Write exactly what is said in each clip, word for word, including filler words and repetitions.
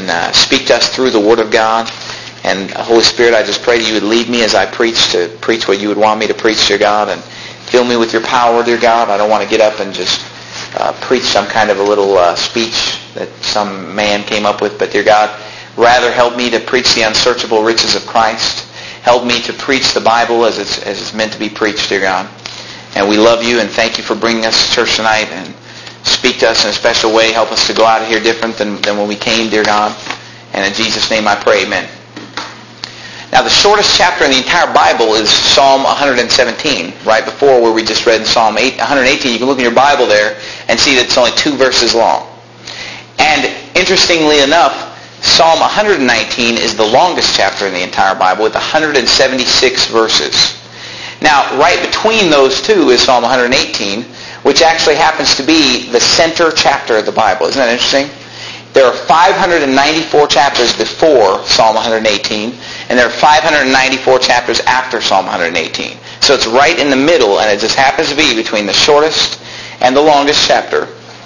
and uh, speak to us through the Word of God. And uh, Holy Spirit, I just pray that you would lead me as I preach to preach what you would want me to preach, dear God, and fill me with your power, dear God. I don't want to get up and just uh, preach some kind of a little uh, speech that some man came up with, but dear God, rather help me to preach the unsearchable riches of Christ. Help me to preach the Bible as it's, as it's meant to be preached, dear God. And we love you and thank you for bringing us to church tonight, and speak to us in a special way. Help us to go out of here different than, than when we came, dear God. And in Jesus' name I pray, amen. Now the shortest chapter in the entire Bible is Psalm one hundred seventeen, right before where we just read in Psalm one hundred eighteen. You can look in your Bible there and see that it's only two verses long. And interestingly enough, Psalm one hundred nineteen is the longest chapter in the entire Bible with one hundred seventy-six verses. Now, right between those two is Psalm one hundred eighteen, which actually happens to be the center chapter of the Bible. Isn't that interesting? There are five hundred ninety-four chapters before Psalm one hundred eighteen, and there are five hundred ninety-four chapters after Psalm one hundred eighteen. So it's right in the middle, and it just happens to be between the shortest and the longest chapter.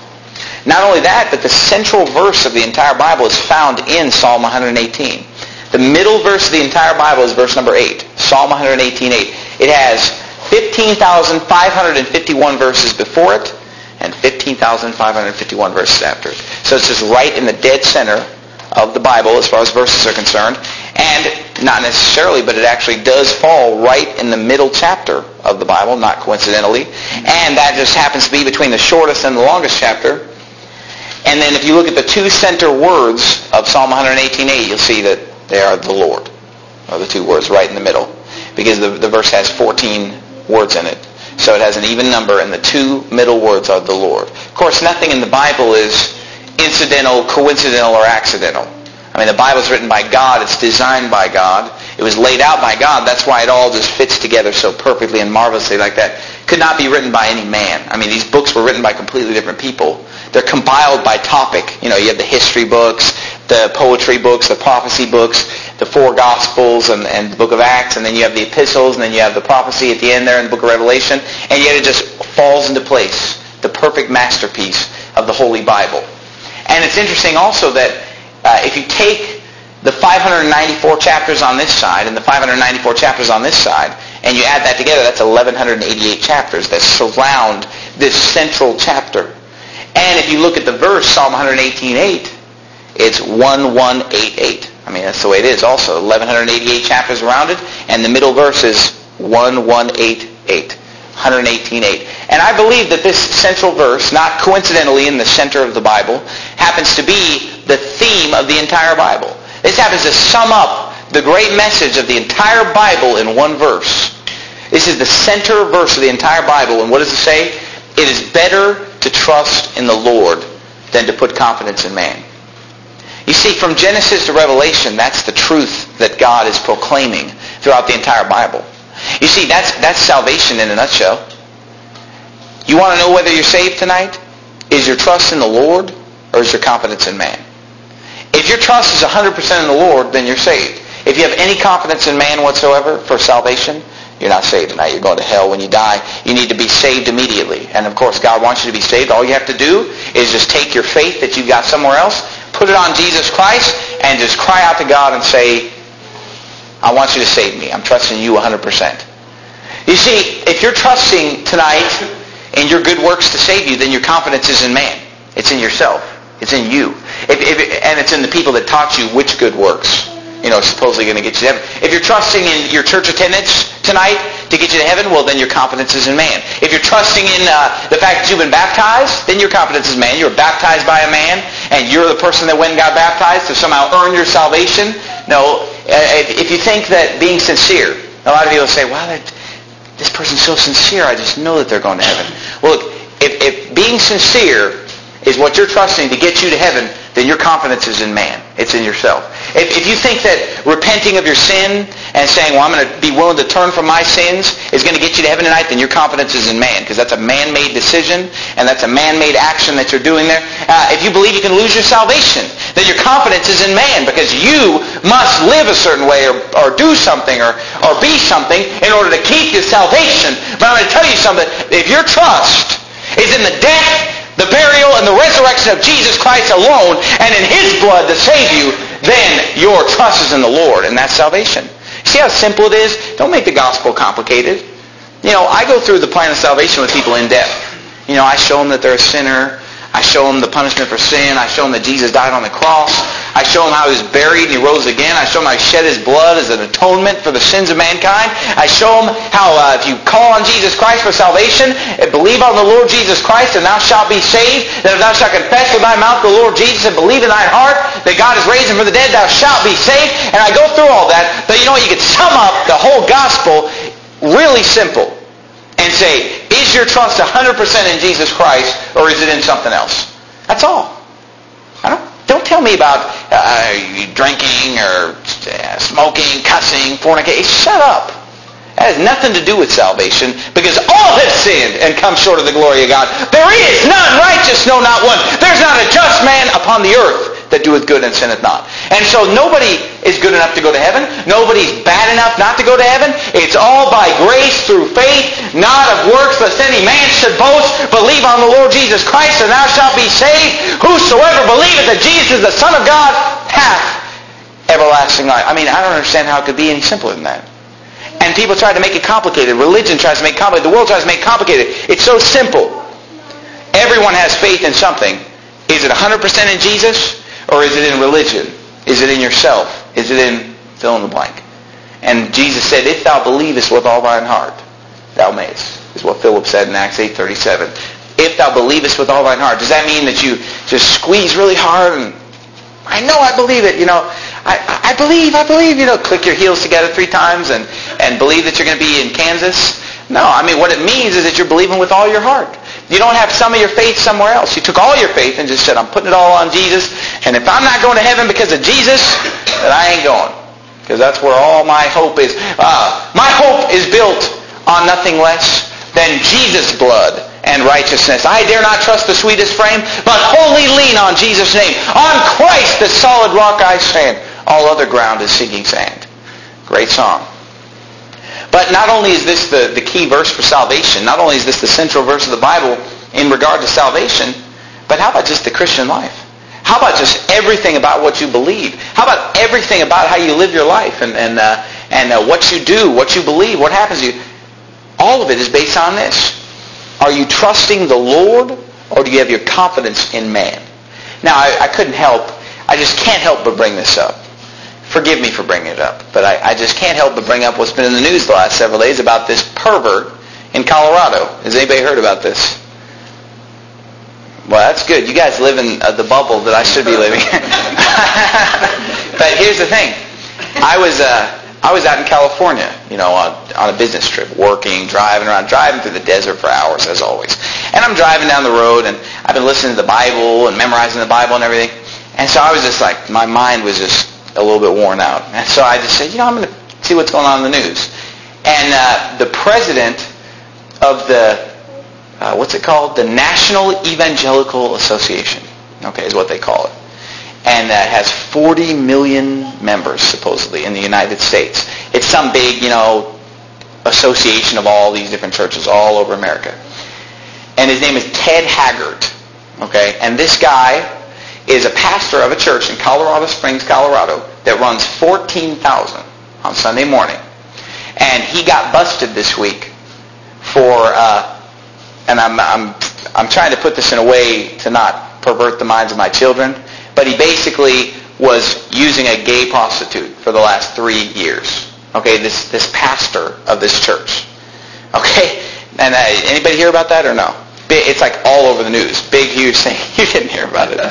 Not only that, but the central verse of the entire Bible is found in Psalm one hundred eighteen. The middle verse of the entire Bible is verse number eight, Psalm one hundred eighteen, eight. It has fifteen thousand five hundred fifty-one verses before it and fifteen thousand five hundred fifty-one verses after it. So it's just right in the dead center of the Bible as far as verses are concerned. And not necessarily, but it actually does fall right in the middle chapter of the Bible, not coincidentally. And that just happens to be between the shortest and the longest chapter. And then if you look at the two center words of Psalm one hundred eighteen, eight, you'll see that they are the Lord, are the two words right in the middle. Because the, the verse has fourteen words in it. So it has an even number, and the two middle words are the Lord. Of course, nothing in the Bible is incidental, coincidental, or accidental. I mean, the Bible's written by God. It's designed by God. It was laid out by God. That's why it all just fits together so perfectly and marvelously like that. Could not be written by any man. I mean, these books were written by completely different people. They're compiled by topic. You know, you have the history books, the poetry books, the prophecy books, the four Gospels, and, and the book of Acts, and then you have the epistles, and then you have the prophecy at the end there in the book of Revelation, and yet it just falls into place, the perfect masterpiece of the Holy Bible. And it's interesting also that uh, if you take the five hundred ninety-four chapters on this side and the five hundred ninety-four chapters on this side, and you add that together, that's eleven eighty-eight chapters that surround this central chapter. And if you look at the verse, Psalm one hundred eighteen, eight, it's one one eight eight. I mean, that's the way it is also. eleven eighty-eight chapters around it, and the middle verse is one one eight eight. one hundred eighteen, eight. And I believe that this central verse, not coincidentally in the center of the Bible, happens to be the theme of the entire Bible. This happens to sum up the great message of the entire Bible in one verse. This is the center verse of the entire Bible, and what does it say? It is better to trust in the Lord than to put confidence in man. You see, from Genesis to Revelation, that's the truth that God is proclaiming throughout the entire Bible. You see, that's that's salvation in a nutshell. You want to know whether you're saved tonight? Is your trust in the Lord, or is your confidence in man? If your trust is one hundred percent in the Lord, then you're saved. If you have any confidence in man whatsoever for salvation, you're not saved tonight. You're going to hell when you die. You need to be saved immediately. And of course, God wants you to be saved. All you have to do is just take your faith that you've got somewhere else, put it on Jesus Christ, and just cry out to God and say, I want you to save me. I'm trusting you one hundred percent. You see, if you're trusting tonight in your good works to save you, then your confidence is in man. It's in yourself. It's in you. If, if, and it's in the people that taught you which good works, you know, supposedly going to get you to heaven. If you're trusting in your church attendance tonight to get you to heaven, well, then your confidence is in man. If you're trusting in uh, the fact that you've been baptized, then your confidence is in man. You were baptized by a man, and you're the person that went and got baptized to somehow earn your salvation. No, if, if you think that being sincere, a lot of people say, wow, that, this person's so sincere, I just know that they're going to heaven. Well, look, if, if being sincere is what you're trusting to get you to heaven, then your confidence is in man. It's in yourself. If, if you think that repenting of your sin and saying, well, I'm going to be willing to turn from my sins is going to get you to heaven tonight, then your confidence is in man, because that's a man-made decision, and that's a man-made action that you're doing there. Uh, if you believe you can lose your salvation, then your confidence is in man, because you must live a certain way or, or do something or, or be something in order to keep your salvation. But I'm going to tell you something. If your trust is in the death, the burial and the resurrection of Jesus Christ alone, and in His blood to save you, then your trust is in the Lord, and that's salvation. See how simple it is? Don't make the gospel complicated. You know, I go through the plan of salvation with people in depth. You know, I show them that they're a sinner. I show them the punishment for sin. I show them that Jesus died on the cross. I show them how He was buried and He rose again. I show them how He shed His blood as an atonement for the sins of mankind. I show them how uh, if you call on Jesus Christ for salvation, and believe on the Lord Jesus Christ, and thou shalt be saved, that if thou shalt confess with thy mouth the Lord Jesus and believe in thine heart that God has raised Him from the dead, thou shalt be saved. And I go through all that. But you know what? You could sum up the whole gospel really simple and say, is your trust one hundred percent in Jesus Christ, or is it in something else? That's all. I don't, don't tell me about uh, drinking or uh, smoking, cussing, fornicating. Shut up. That has nothing to do with salvation, because all have sinned and come short of the glory of God. There is none righteous, no, not one. There's not a just man upon the earth that doeth good and sinneth not. And so nobody is good enough to go to heaven. Nobody's bad enough not to go to heaven. It's all by grace through faith, not of works, lest any man should boast. Believe on the Lord Jesus Christ, and thou shalt be saved. Whosoever believeth that Jesus is the Son of God hath everlasting life. I mean, I don't understand how it could be any simpler than that. And people try to make it complicated. Religion tries to make it complicated. The world tries to make it complicated. It's so simple. Everyone has faith in something. Is it one hundred percent in Jesus? Or is it in religion? Is it in yourself? Is it in fill in the blank? And Jesus said, if thou believest with all thine heart, thou mayest, is what Philip said in Acts eight thirty-seven. If thou believest with all thine heart. Does that mean that you just squeeze really hard and, I know I believe it, you know, I, I believe, I believe, you know, click your heels together three times and, and believe that you're going to be in Kansas? No, I mean, what it means is that you're believing with all your heart. You don't have some of your faith somewhere else. You took all your faith and just said, I'm putting it all on Jesus, and if I'm not going to heaven because of Jesus, then I ain't going. Because that's where all my hope is. Uh, my hope is built on nothing less than Jesus' blood and righteousness. I dare not trust the sweetest frame, but wholly lean on Jesus' name. On Christ, the solid rock I stand. All other ground is sinking sand. Great song. But not only is this the, the key verse for salvation, not only is this the central verse of the Bible in regard to salvation, but how about just the Christian life? How about just everything about what you believe? How about everything about how you live your life and, and, uh, and uh, what you do, what you believe, what happens to you? All of it is based on this. Are you trusting the Lord, or do you have your confidence in man? Now, I, I couldn't help, I just can't help but bring this up. Forgive me for bringing it up, but I, I just can't help but bring up what's been in the news the last several days about this pervert in Colorado. Has anybody heard about this? Well, that's good. You guys live in uh, the bubble that I should be living in. But here's the thing. I was uh, I was out in California, you know, on, on a business trip, working, driving around, driving through the desert for hours, as always. And I'm driving down the road, and I've been listening to the Bible and memorizing the Bible and everything. And so I was just like, my mind was just a little bit worn out. And so I just said, you know, I'm going to see what's going on in the news. And uh, the president of the, uh, what's it called? The National Evangelical Association, okay, is what they call it. And that uh, has forty million members, supposedly, in the United States. It's some big, you know, association of all these different churches all over America. And his name is Ted Haggard, okay? And this guy is a pastor of a church in Colorado Springs, Colorado, that runs fourteen thousand on Sunday morning. And he got busted this week for, uh, and I'm, I'm, I'm trying to put this in a way to not pervert the minds of my children, but he basically was using a gay prostitute for the last three years. Okay, this, this pastor of this church. Okay, and uh, anybody hear about that or no? It's like all over the news. Big, huge thing. You didn't hear about it.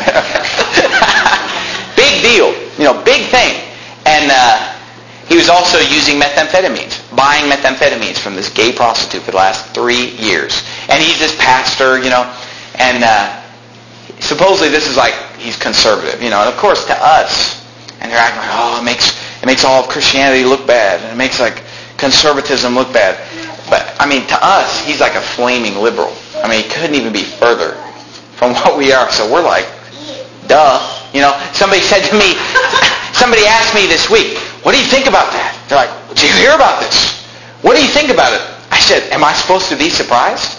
Big deal. You know, big thing. And uh, he was also using methamphetamines, buying methamphetamines from this gay prostitute for the last three years. And he's this pastor, you know, and uh, supposedly this is like, he's conservative, you know. And of course to us, and they're acting like, oh, it makes, it makes all of Christianity look bad. And it makes like conservatism look bad. But, I mean, to us, he's like a flaming liberal. I mean, he couldn't even be further from what we are. So we're like, duh. You know, somebody said to me, somebody asked me this week, what do you think about that? They're like, did you hear about this? What do you think about it? I said, am I supposed to be surprised?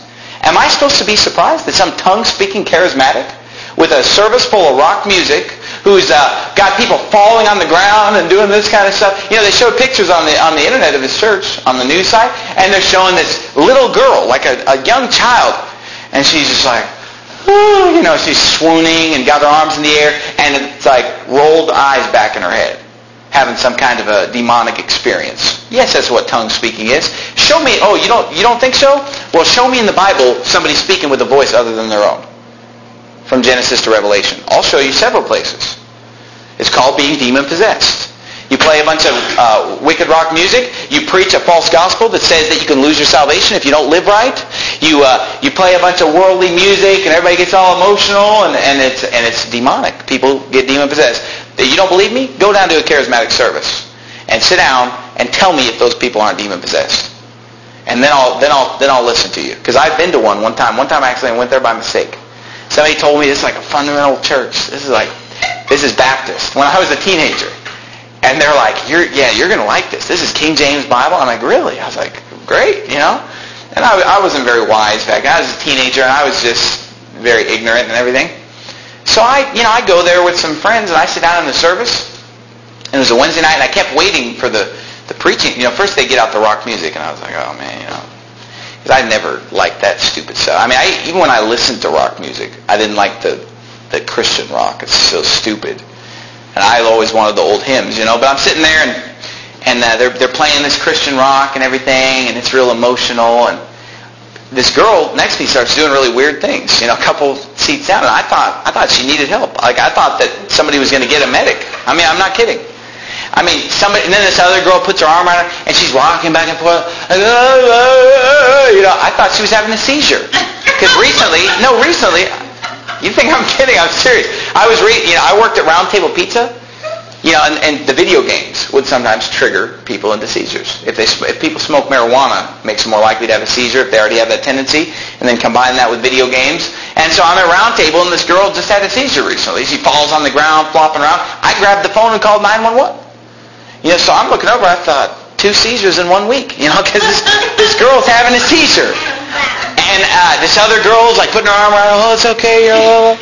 Am I supposed to be surprised that some tongue-speaking charismatic with a service full of rock music who's uh, got people falling on the ground and doing this kind of stuff? You know, they showed pictures on the on the internet of his church, on the news site, and they're showing this little girl, like a, a young child, and she's just like, ooh, you know, she's swooning and got her arms in the air, and it's like rolled eyes back in her head, having some kind of a demonic experience. Yes, that's what tongue speaking is. Show me, oh, you don't you don't think so? Well, show me in the Bible somebody speaking with a voice other than their own. From Genesis to Revelation. I'll show you several places. It's called being demon-possessed. You play a bunch of uh, wicked rock music. You preach a false gospel that says that you can lose your salvation if you don't live right. You uh, you play a bunch of worldly music and everybody gets all emotional and, and it's and it's demonic. People get demon-possessed. You don't believe me? Go down to a charismatic service and sit down and tell me if those people aren't demon-possessed. And then I'll then I'll then I'll listen to you. Because I've been to one one time. One time actually I went there by mistake. Somebody told me this is like a fundamental church. This is like, this is Baptist. When I was a teenager. And they're like, you're, yeah, you're going to like this. This is King James Bible. I'm like, really? I was like, great, you know. And I, I wasn't very wise back then. I was a teenager and I was just very ignorant and everything. So I, you know, I go there with some friends and I sit down in the service. And it was a Wednesday night and I kept waiting for the, the preaching. You know, first they get out the rock music and I was like, oh man, you know. Because I never liked that stupid stuff. I mean, I, even when I listened to rock music, I didn't like the, the Christian rock. It's so stupid. And I always wanted the old hymns, you know. But I'm sitting there and and uh, they're they're playing this Christian rock and everything, and it's real emotional. And this girl next to me starts doing really weird things, you know, a couple seats down. And I thought I thought she needed help. Like I thought that somebody was going to get a medic. I mean, I'm not kidding. I mean, somebody, and then this other girl puts her arm around her, and she's rocking back and forth. Like, oh, oh, oh, you know, I thought she was having a seizure. Because recently, no, recently, you think I'm kidding? I'm serious. I was, re- you know, I worked at Round Table Pizza, you know, and, and the video games would sometimes trigger people into seizures. If they, if people smoke marijuana, it makes them more likely to have a seizure if they already have that tendency, and then combine that with video games. And so I'm at Round Table, and this girl just had a seizure recently. She falls on the ground, flopping around. I grabbed the phone and called nine one one. You know, so I'm looking over, I thought, two seizures in one week, you know, because this, this girl's having a seizure. And uh, this other girl's like putting her arm around her, oh, it's okay, oh.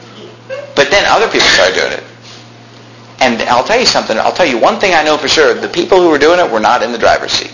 But then other people started doing it. And I'll tell you something, I'll tell you one thing I know for sure, the people who were doing it were not in the driver's seat.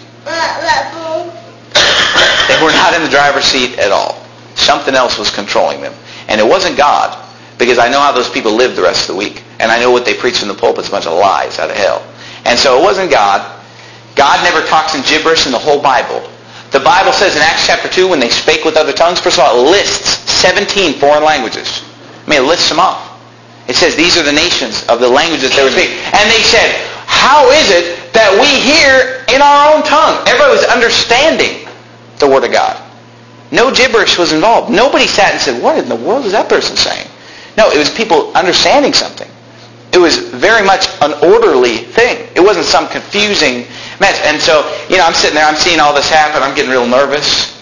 They were not in the driver's seat at all. Something else was controlling them. And it wasn't God, because I know how those people lived the rest of the week. And I know what they preach in the pulpit's a bunch of lies out of hell. And so it wasn't God. God never talks in gibberish in the whole Bible. The Bible says in Acts chapter two, when they spake with other tongues, first of all, it lists seventeen foreign languages. I mean, it lists them off. It says these are the nations of the languages they were speaking. And they said, how is it that we hear in our own tongue? Everybody was understanding the Word of God. No gibberish was involved. Nobody sat and said, what in the world is that person saying? No, it was people understanding something. It was very much an orderly thing. It wasn't some confusing mess. And so, you know, I'm sitting there, I'm seeing all this happen, I'm getting real nervous.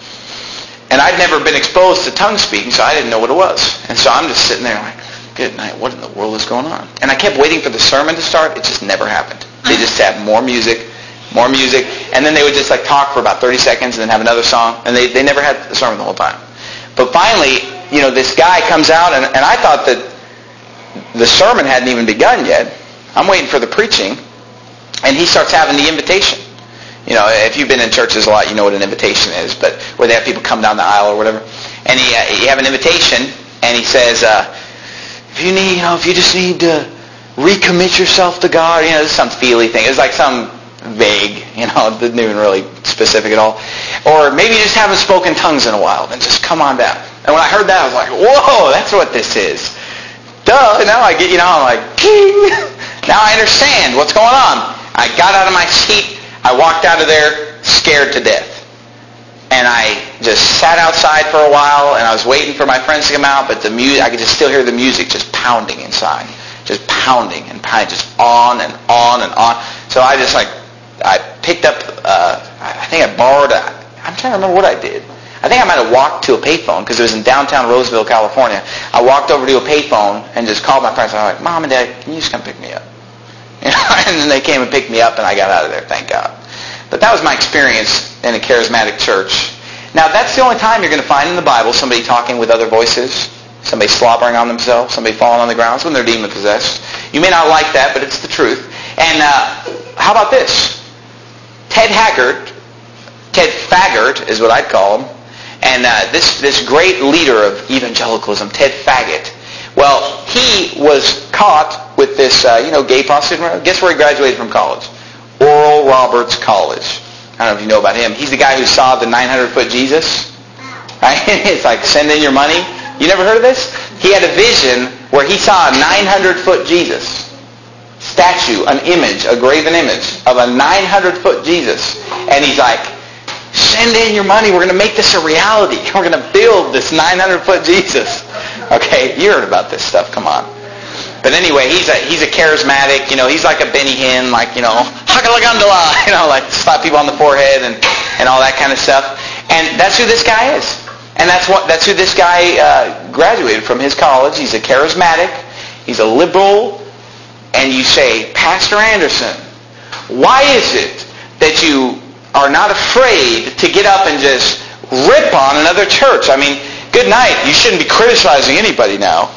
And I'd never been exposed to tongue speaking, so I didn't know what it was. And so I'm just sitting there like, good night, what in the world is going on? And I kept waiting for the sermon to start. It just never happened. They just had more music, more music, and then they would just like talk for about thirty seconds and then have another song. And they, they never had the sermon the whole time. But finally, you know, this guy comes out, and, and I thought that the sermon hadn't even begun yet. I'm waiting for the preaching, and he starts having the invitation. You know, if you've been in churches a lot, you know what an invitation is, but where they have people come down the aisle or whatever. And he, uh, you have an invitation, and he says, uh, if you need, you know, if you just need to recommit yourself to God, you know, this is some feely thing. It was like some vague, you know, it didn't even really specific at all. Or maybe you just haven't spoken tongues in a while, then just come on down. And when I heard that, I was like, whoa, that's what this is. Duh, now I get, you know, I'm like, king. Now I understand what's going on. I got out of my seat. I walked out of there scared to death. And I just sat outside for a while, and I was waiting for my friends to come out, but the music, I could just still hear the music just pounding inside. Just pounding and pounding, just on and on and on. So I just like, I picked up, uh, I think I borrowed, a, I'm trying to remember what I did. I think I might have walked to a payphone because it was in downtown Roseville, California. I walked over to a payphone and just called my parents. I was like, Mom and Dad, can you just come pick me up? You know, and then they came and picked me up and I got out of there, thank God. But that was my experience in a charismatic church. Now, that's the only time you're going to find in the Bible somebody talking with other voices, somebody slobbering on themselves, somebody falling on the ground. It's when they're demon-possessed. You may not like that, but it's the truth. And uh, how about this? Ted Haggard, Ted Faggart is what I'd call him, and uh, this, this great leader of evangelicalism, Ted Faggot, well, he was caught with this, uh, you know, gay prostitute. Guess where he graduated from college? Oral Roberts College. I don't know if you know about him. He's the guy who saw the nine hundred foot Jesus. Right? It's like, send in your money. You never heard of this? He had a vision where he saw a nine hundred foot Jesus statue, an image, a graven image of a nine hundred foot Jesus. And he's like, send in your money. We're going to make this a reality. We're going to build this nine hundred foot Jesus. Okay, you heard about this stuff. Come on. But anyway, he's a he's a charismatic. You know, he's like a Benny Hinn, like, you know, hakalagandala, you know, like slap people on the forehead and, and all that kind of stuff. And that's who this guy is. And that's what that's who this guy uh, graduated from his college. He's a charismatic. He's a liberal. And you say, Pastor Anderson, why is it that you are not afraid to get up and just rip on another church? I mean, good night. You shouldn't be criticizing anybody now.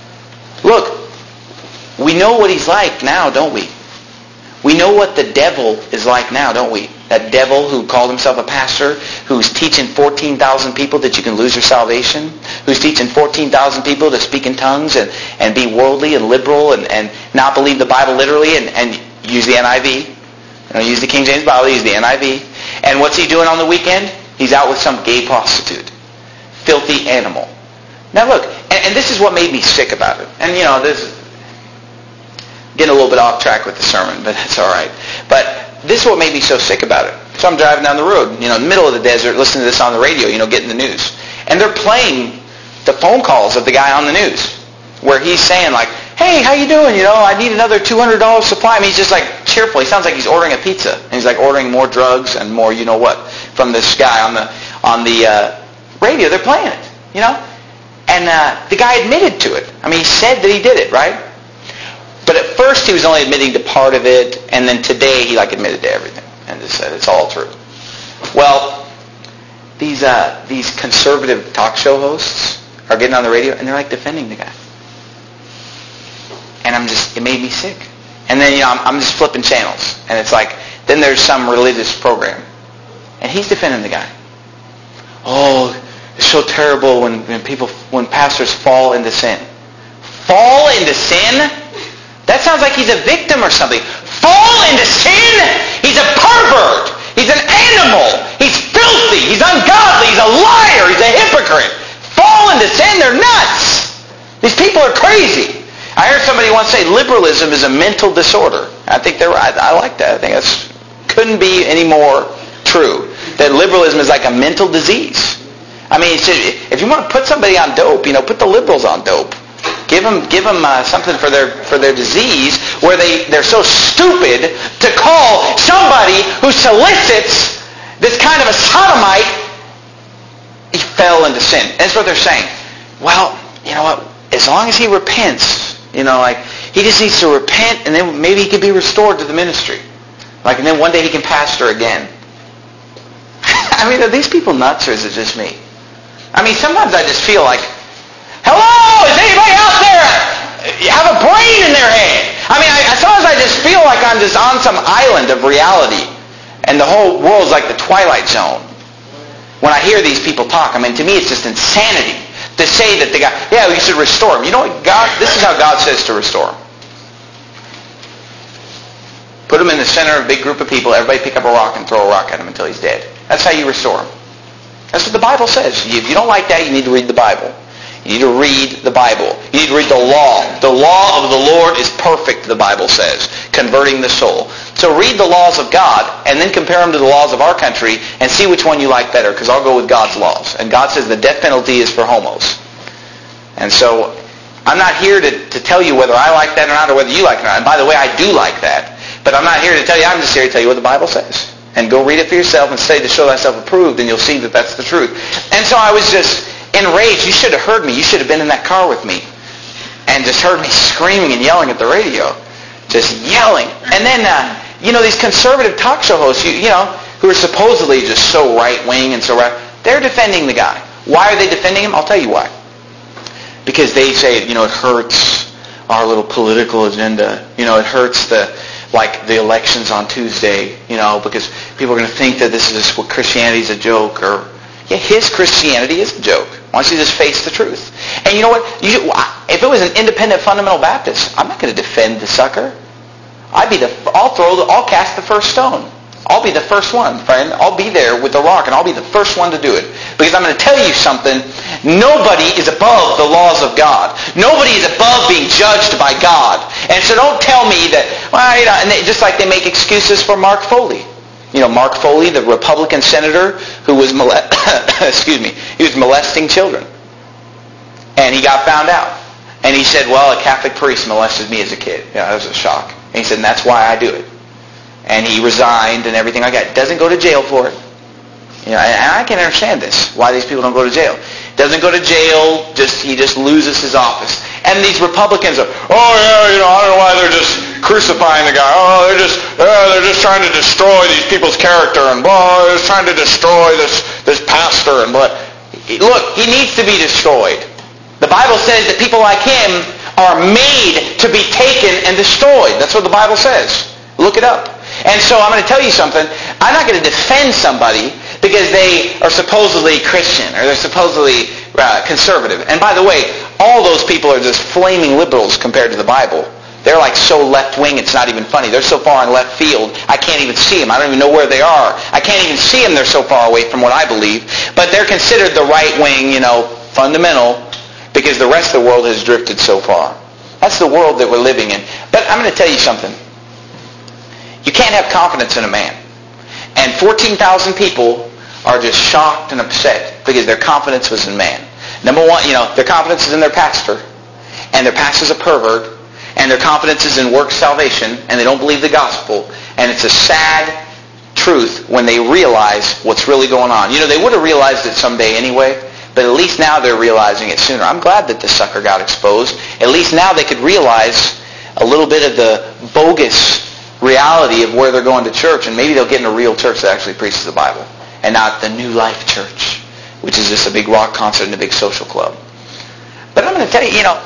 Look, we know what he's like now, don't we? We know what the devil is like now, don't we? That devil who called himself a pastor, who's teaching fourteen thousand people that you can lose your salvation, who's teaching fourteen thousand people to speak in tongues and, and be worldly and liberal and, and not believe the Bible literally and, and use the N I V. You know, use the King James Bible, use the N I V. And what's he doing on the weekend? He's out with some gay prostitute. Filthy animal. Now look, and, and this is what made me sick about it. And you know, this getting a little bit off track with the sermon, but that's all right. But this is what made me so sick about it. So I'm driving down the road, you know, in the middle of the desert, listening to this on the radio, you know, getting the news. And they're playing the phone calls of the guy on the news, where he's saying like, hey, how you doing? You know, I need another two hundred dollars supply. I mean, he's just like cheerful. He sounds like he's ordering a pizza. And he's like ordering more drugs and more, you know what, from this guy on the on the uh, radio. They're playing it, you know. And uh, the guy admitted to it. I mean, he said that he did it, right? But at first he was only admitting to part of it, and then today he like admitted to everything and just said it's all true. Well, these uh, these conservative talk show hosts are getting on the radio and they're like defending the guy, and I'm just it made me sick. And then you know I'm, I'm just flipping channels, and it's like then there's some religious program, and he's defending the guy. Oh, it's so terrible when, when people when pastors fall into sin. Fall into sin? That sounds like he's a victim or something. Fall into sin? He's a pervert. He's an animal. He's filthy. He's ungodly. He's a liar. He's a hypocrite. Fall into sin? They're nuts. These people are crazy. I heard somebody once say liberalism is a mental disorder. I think they're right. I like that. I think that's couldn't be any more true. That liberalism is like a mental disease. I mean, if you want to put somebody on dope, you know, put the liberals on dope. Give them, give them uh, something for their for their disease where they, they're so stupid to call somebody who solicits this kind of a sodomite, he fell into sin. And that's what they're saying. Well, you know what? As long as he repents, you know, like, he just needs to repent and then maybe he can be restored to the ministry. Like, and then one day he can pastor again. I mean, are these people nuts or is it just me? I mean, sometimes I just feel like, hello, is anybody out there? You have a brain in their head. I mean, I, sometimes I just feel like I'm just on some island of reality, and the whole world's like the Twilight Zone. When I hear these people talk, I mean, to me it's just insanity to say that the guy, yeah, we should restore him. You know what, God? This is how God says to restore him. Put him in the center of a big group of people. Everybody pick up a rock and throw a rock at him until he's dead. That's how you restore him. That's what the Bible says. If you don't like that, you need to read the Bible. You need to read the Bible. You need to read the law. The law of the Lord is perfect, the Bible says, converting the soul. So read the laws of God and then compare them to the laws of our country and see which one you like better, because I'll go with God's laws. And God says the death penalty is for homos. And so I'm not here to, to tell you whether I like that or not or whether you like it or not. And by the way, I do like that. But I'm not here to tell you. I'm just here to tell you what the Bible says. And go read it for yourself and say to show thyself approved, and you'll see that that's the truth. And so I was just enraged. You should have heard me. You should have been in that car with me and just heard me screaming and yelling at the radio. Just yelling. And then, uh, you know, these conservative talk show hosts, you, you know, who are supposedly just so right-wing and so right, They're defending the guy. Why are they defending him? I'll tell you why. Because they say, you know, it hurts our little political agenda. You know, it hurts the, like the elections on Tuesday, you know, because people are going to think that this is what Christianity is a joke. Or, yeah, his Christianity is a joke. Why don't you just face the truth? And you know what? You, if it was an independent fundamental Baptist, I'm not going to defend the sucker. I'd be the, I'll throw, the, I'll cast the first stone. I'll be the first one, friend. I'll be there with the rock, and I'll be the first one to do it. Because I'm going to tell you something. Nobody is above the laws of God. Nobody is above being judged by God. And so don't tell me that, well, you know, and they, just like they make excuses for Mark Foley. You know, Mark Foley, the Republican senator who was, mole- excuse me, he was molesting children. And he got found out. And he said, well, a Catholic priest molested me as a kid. You know, that was a shock. And he said, and that's why I do it. And he resigned and everything like that. Doesn't go to jail for it. You know, and I can understand this, why these people don't go to jail. Doesn't go to jail, just he just loses his office. And these Republicans are, oh yeah, you know, I don't know why they're just crucifying the guy. Oh, they're just, uh, they're just trying to destroy these people's character, and blah, they're just trying to destroy this this pastor, and blah. Look, he needs to be destroyed. The Bible says that people like him are made to be taken and destroyed. That's what the Bible says. Look it up. And so I'm going to tell you something. I'm not going to defend somebody because they are supposedly Christian or they're supposedly uh, conservative. And by the way, all those people are just flaming liberals compared to the Bible. They're like so left-wing, it's not even funny. They're so far in left field, I can't even see them. I don't even know where they are. I can't even see them. They're so far away from what I believe. But they're considered the right-wing, you know, fundamental, because the rest of the world has drifted so far. That's the world that we're living in. But I'm going to tell you something. You can't have confidence in a man. And fourteen thousand people are just shocked and upset because their confidence was in man. Number one, you know, their confidence is in their pastor, and their pastor's a pervert, and their confidence is in works salvation, and they don't believe the gospel. And it's a sad truth when they realize what's really going on. You know, they would have realized it someday anyway, but at least now they're realizing it sooner. I'm glad that this sucker got exposed. At least now they could realize a little bit of the bogus reality of where they're going to church, and maybe they'll get in a real church that actually preaches the Bible, and not the New Life Church, which is just a big rock concert and a big social club. But I'm going to tell you, you know,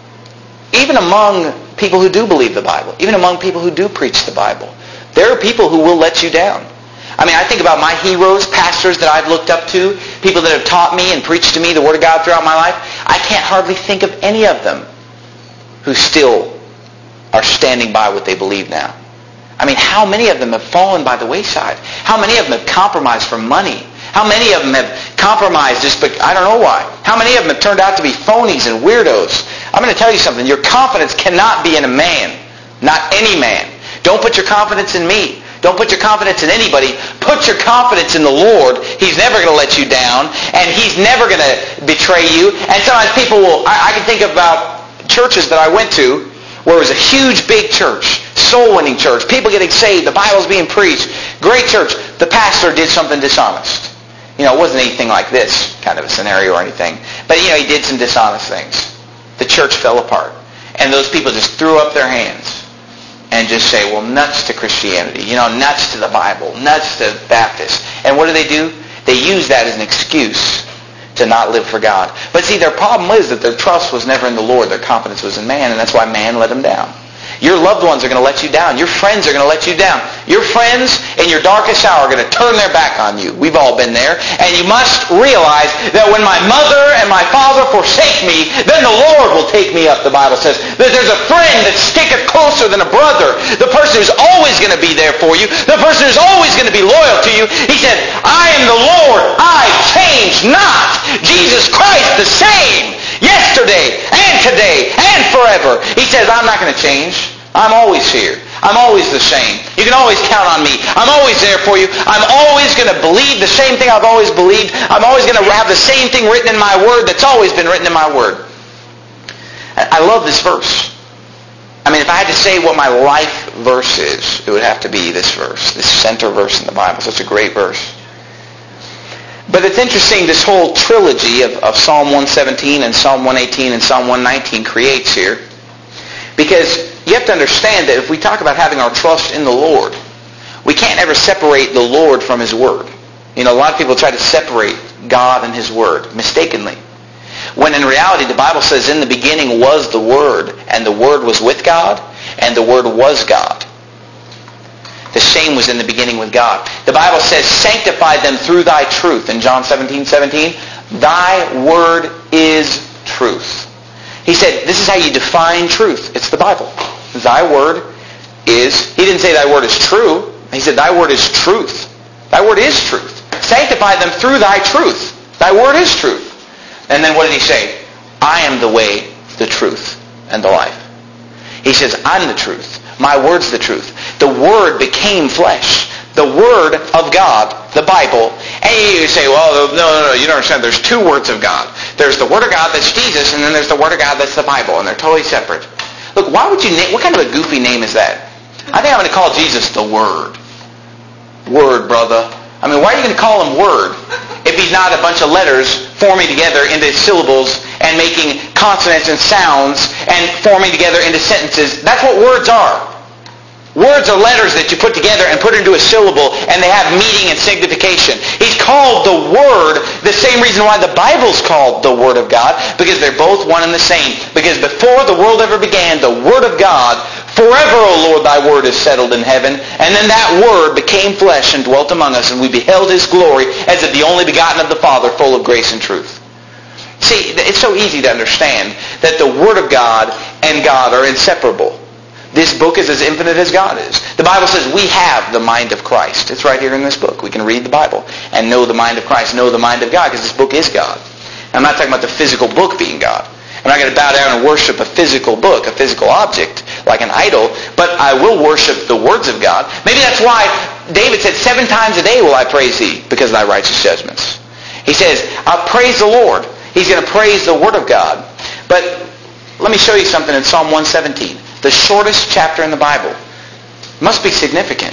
even among people who do believe the Bible, even among people who do preach the Bible, there are people who will let you down. I mean, I think about my heroes, pastors that I've looked up to, people that have taught me and preached to me the Word of God throughout my life. I can't hardly think of any of them who still are standing by what they believe now. I mean, how many of them have fallen by the wayside? How many of them have compromised for money? How many of them have compromised just, but I don't know why? How many of them have turned out to be phonies and weirdos? I'm going to tell you something. Your confidence cannot be in a man, not any man. Don't put your confidence in me. Don't put your confidence in anybody. Put your confidence in the Lord. He's never going to let you down, and He's never going to betray you. And sometimes people will, I, I can think about churches that I went to where it was a huge, big church, soul-winning church, people getting saved, the Bible's being preached, great church. The pastor did something dishonest. You know, it wasn't anything like this kind of a scenario or anything, but, you know, he did some dishonest things. The church fell apart, and those people just threw up their hands and just say, well, nuts to Christianity, you know, nuts to the Bible, nuts to Baptists. And what do they do? They use that as an excuse to not live for God. But see, their problem is that their trust was never in the Lord. Their confidence was in man, and that's why man let them down. Your loved ones are going to let you down. Your friends are going to let you down. Your friends in your darkest hour are going to turn their back on you. We've all been there. And you must realize that when my mother and my father forsake me, then the Lord will take me up, the Bible says. That there's a friend that sticketh closer than a brother. The person who's always going to be there for you. The person who's always going to be loyal to you. He said, I am the Lord. I change not. Jesus Christ the same. Yesterday and today and forever. He says, I'm not going to change. I'm always here. I'm always the same. You can always count on me. I'm always there for you. I'm always going to believe the same thing I've always believed. I'm always going to have the same thing written in my word that's always been written in my word. I love this verse. I mean, if I had to say what my life verse is, it would have to be this verse, this center verse in the Bible. Such a great verse. But it's interesting, this whole trilogy of, of Psalm one seventeen and Psalm one eighteen and Psalm one nineteen creates here. Because you have to understand that if we talk about having our trust in the Lord, we can't ever separate the Lord from His Word. You know, a lot of people try to separate God and His Word, mistakenly. When in reality, the Bible says, in the beginning was the Word, and the Word was with God, and the Word was God. The same was in the beginning with God. The Bible says, sanctify them through thy truth. In John seventeen seventeen, thy word is truth. He said, this is how you define truth. It's the Bible. Thy word is, he didn't say thy word is true. He said, thy word is truth. Thy word is truth. Sanctify them through thy truth. Thy word is truth. And then what did he say? I am the way, the truth, and the life. He says, I'm the truth. My word's the truth. The Word became flesh. The Word of God, the Bible. And you say, well, no, no, no, you don't understand. There's two words of God. There's the Word of God that's Jesus, and then there's the Word of God that's the Bible, and they're totally separate. Look, why would you name, what kind of a goofy name is that? I think I'm going to call Jesus the Word. Word, brother. I mean, why are you going to call him Word if he's not a bunch of letters forming together into syllables and making consonants and sounds and forming together into sentences? That's what words are. Words are letters that you put together and put into a syllable, and they have meaning and signification. He's called the Word, the same reason why the Bible's called the Word of God, because they're both one and the same. Because before the world ever began, the Word of God, forever, O Lord, thy word is settled in heaven. And then that Word became flesh and dwelt among us, and we beheld his glory as of the only begotten of the Father, full of grace and truth. See, it's so easy to understand that the Word of God and God are inseparable. This book is as infinite as God is. The Bible says we have the mind of Christ. It's right here in this book. We can read the Bible and know the mind of Christ, know the mind of God, because this book is God. I'm not talking about the physical book being God. I'm not going to bow down and worship a physical book, a physical object, like an idol, but I will worship the words of God. Maybe that's why David said, seven times a day will I praise thee because of thy righteous judgments. He says, I'll praise the Lord. He's going to praise the Word of God. But let me show you something in Psalm one seventeen. The shortest chapter in the Bible. Must be significant.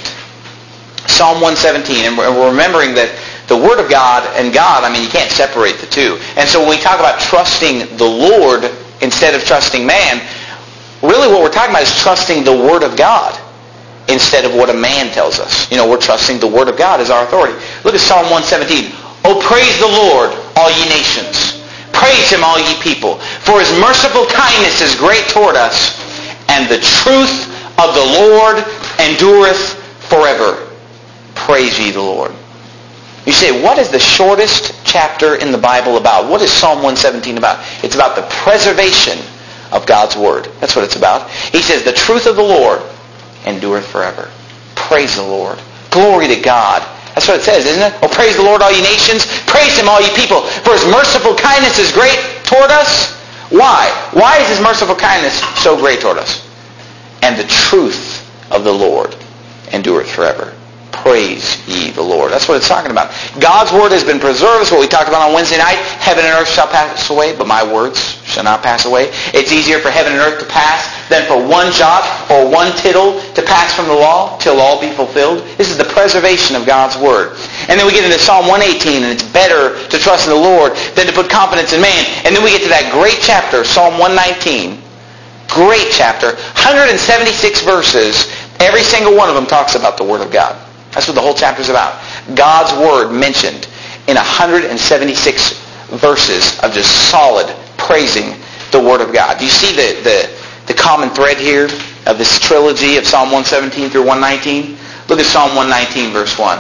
Psalm one seventeen. And we're remembering that the Word of God and God, I mean, you can't separate the two. And so when we talk about trusting the Lord instead of trusting man, really what we're talking about is trusting the Word of God instead of what a man tells us. You know, we're trusting the Word of God as our authority. Look at Psalm one seventeen. Oh, praise the Lord, all ye nations. Praise him, all ye people. For his merciful kindness is great toward us, and the truth of the Lord endureth forever. Praise ye the Lord. You say, what is the shortest chapter in the Bible about? What is Psalm one seventeen about? It's about the preservation of God's Word. That's what it's about. He says, the truth of the Lord endureth forever. Praise the Lord. Glory to God. That's what it says, isn't it? Oh, praise the Lord, all ye nations. Praise him, all ye people. For his merciful kindness is great toward us. Why? Why is his merciful kindness so great toward us? And the truth of the Lord endureth forever. Praise ye the Lord. That's what it's talking about. God's Word has been preserved. That's what we talked about on Wednesday night. Heaven and earth shall pass away, but my words shall not pass away. It's easier for heaven and earth to pass than for one jot or one tittle to pass from the law till all be fulfilled. This is the preservation of God's Word. And then we get into Psalm one eighteen, and it's better to trust in the Lord than to put confidence in man. And then we get to that great chapter, Psalm one nineteen. Great chapter. one hundred seventy-six verses. Every single one of them talks about the Word of God. That's what the whole chapter is about. God's Word mentioned in one hundred seventy-six verses of just solid praising the Word of God. Do you see the, the, the common thread here of this trilogy of Psalm one seventeen through one nineteen? Look at Psalm one nineteen, verse one.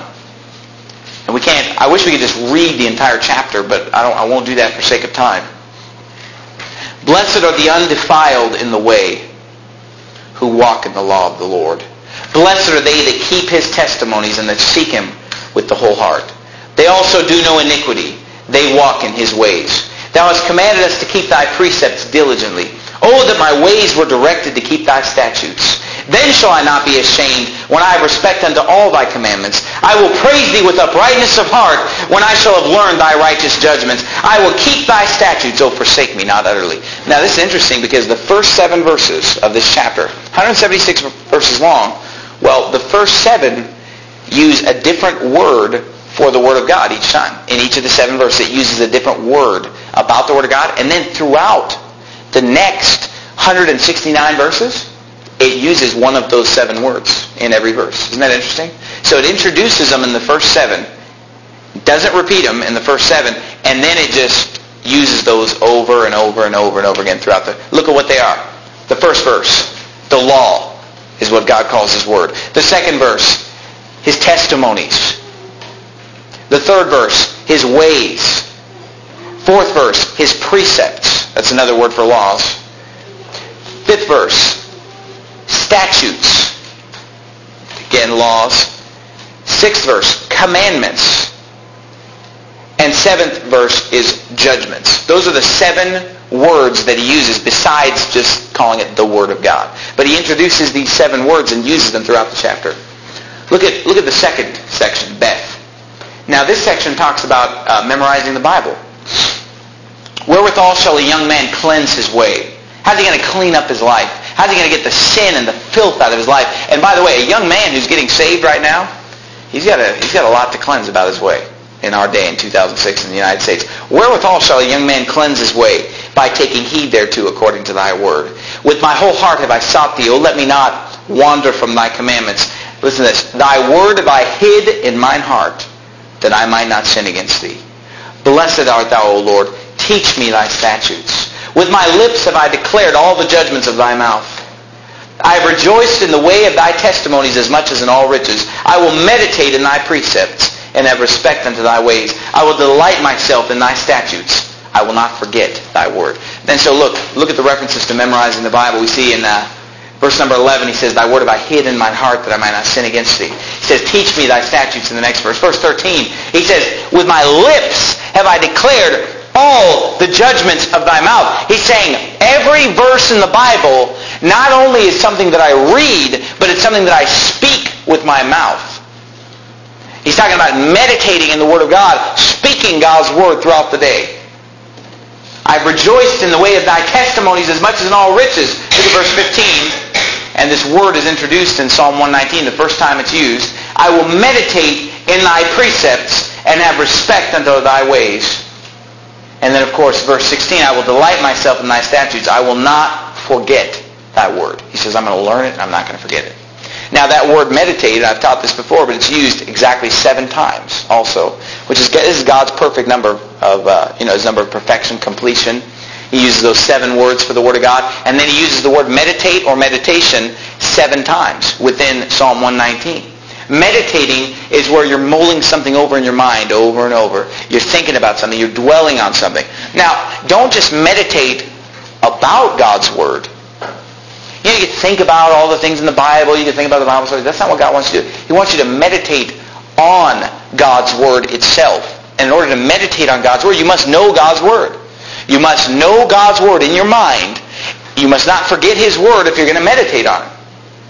And we can't, I wish we could just read the entire chapter, but I, don't, I won't do that for sake of time. Blessed are the undefiled in the way who walk in the law of the Lord. Blessed are they that keep his testimonies and that seek him with the whole heart. They also do no iniquity. They walk in his ways. Thou hast commanded us to keep thy precepts diligently. Oh, that my ways were directed to keep thy statutes. Then shall I not be ashamed when I have respect unto all thy commandments. I will praise thee with uprightness of heart when I shall have learned thy righteous judgments. I will keep thy statutes. Oh, forsake me not utterly. Now, this is interesting because the first seven verses of this chapter, one hundred seventy-six verses long, well, the first seven use a different word for the Word of God each time. In each of the seven verses, it uses a different word about the Word of God. And then throughout the next one hundred sixty-nine verses, it uses one of those seven words in every verse. Isn't that interesting? So it introduces them in the first seven, Doesn't repeat them in the first seven, and then it just uses those over and over and over and over again throughout the... Look at what they are. The first verse, the law, is what God calls His Word. The second verse, His testimonies. The third verse, His ways. Fourth verse, His precepts. That's another word for laws. Fifth verse, statutes. Again, laws. Sixth verse, commandments. And seventh verse is judgments. Those are the seven words that He uses besides just calling it the Word of God. But He introduces these seven words and uses them throughout the chapter. Look at, look at the second section, Beth. Now this section talks about uh, memorizing the Bible. Wherewithal shall a young man cleanse his way? How's he going to clean up his life? How's he going to get the sin and the filth out of his life? And by the way, a young man who's getting saved right now, he's got a, he's got a lot to cleanse about his way in our day in two thousand six in the United States. Wherewithal shall a young man cleanse his way? By taking heed thereto according to thy word. With my whole heart have I sought thee. O let me not wander from thy commandments. Listen to this. Thy word have I hid in mine heart, that I might not sin against thee. Blessed art thou, O Lord. Teach me thy statutes. With my lips have I declared all the judgments of thy mouth. I have rejoiced in the way of thy testimonies as much as in all riches. I will meditate in thy precepts, and have respect unto thy ways. I will delight myself in thy statutes. I will not forget thy word. Then so look, look at the references to memorizing the Bible. We see in uh, verse number eleven, he says, thy word have I hid in mine heart that I might not sin against thee. He says, teach me thy statutes in the next verse. Verse thirteen, he says, with my lips have I declared all the judgments of thy mouth. He's saying every verse in the Bible not only is something that I read, but it's something that I speak with my mouth. He's talking about meditating in the Word of God, speaking God's Word throughout the day. I've rejoiced in the way of thy testimonies as much as in all riches. Look at verse fifteen. And this word is introduced in Psalm one nineteen, the first time it's used. I will meditate in thy precepts and have respect unto thy ways. And then, of course, verse sixteen, I will delight myself in thy statutes. I will not forget thy word. He says, I'm going to learn it and I'm not going to forget it. Now that word meditate, I've taught this before, but it's used exactly seven times also, which is, this is God's perfect number of, uh, you know, his number of perfection, completion. He uses those seven words for the Word of God. And then he uses the word meditate or meditation seven times within Psalm one nineteen. Meditating is where you're mulling something over in your mind over and over. You're thinking about something. You're dwelling on something. Now, don't just meditate about God's Word. You know, you can think about all the things in the Bible. You can think about the Bible stories. That's not what God wants you to do. He wants you to meditate on God's Word itself. And in order to meditate on God's Word, you must know God's Word. You must know God's Word in your mind. You must not forget His Word if you're going to meditate on it.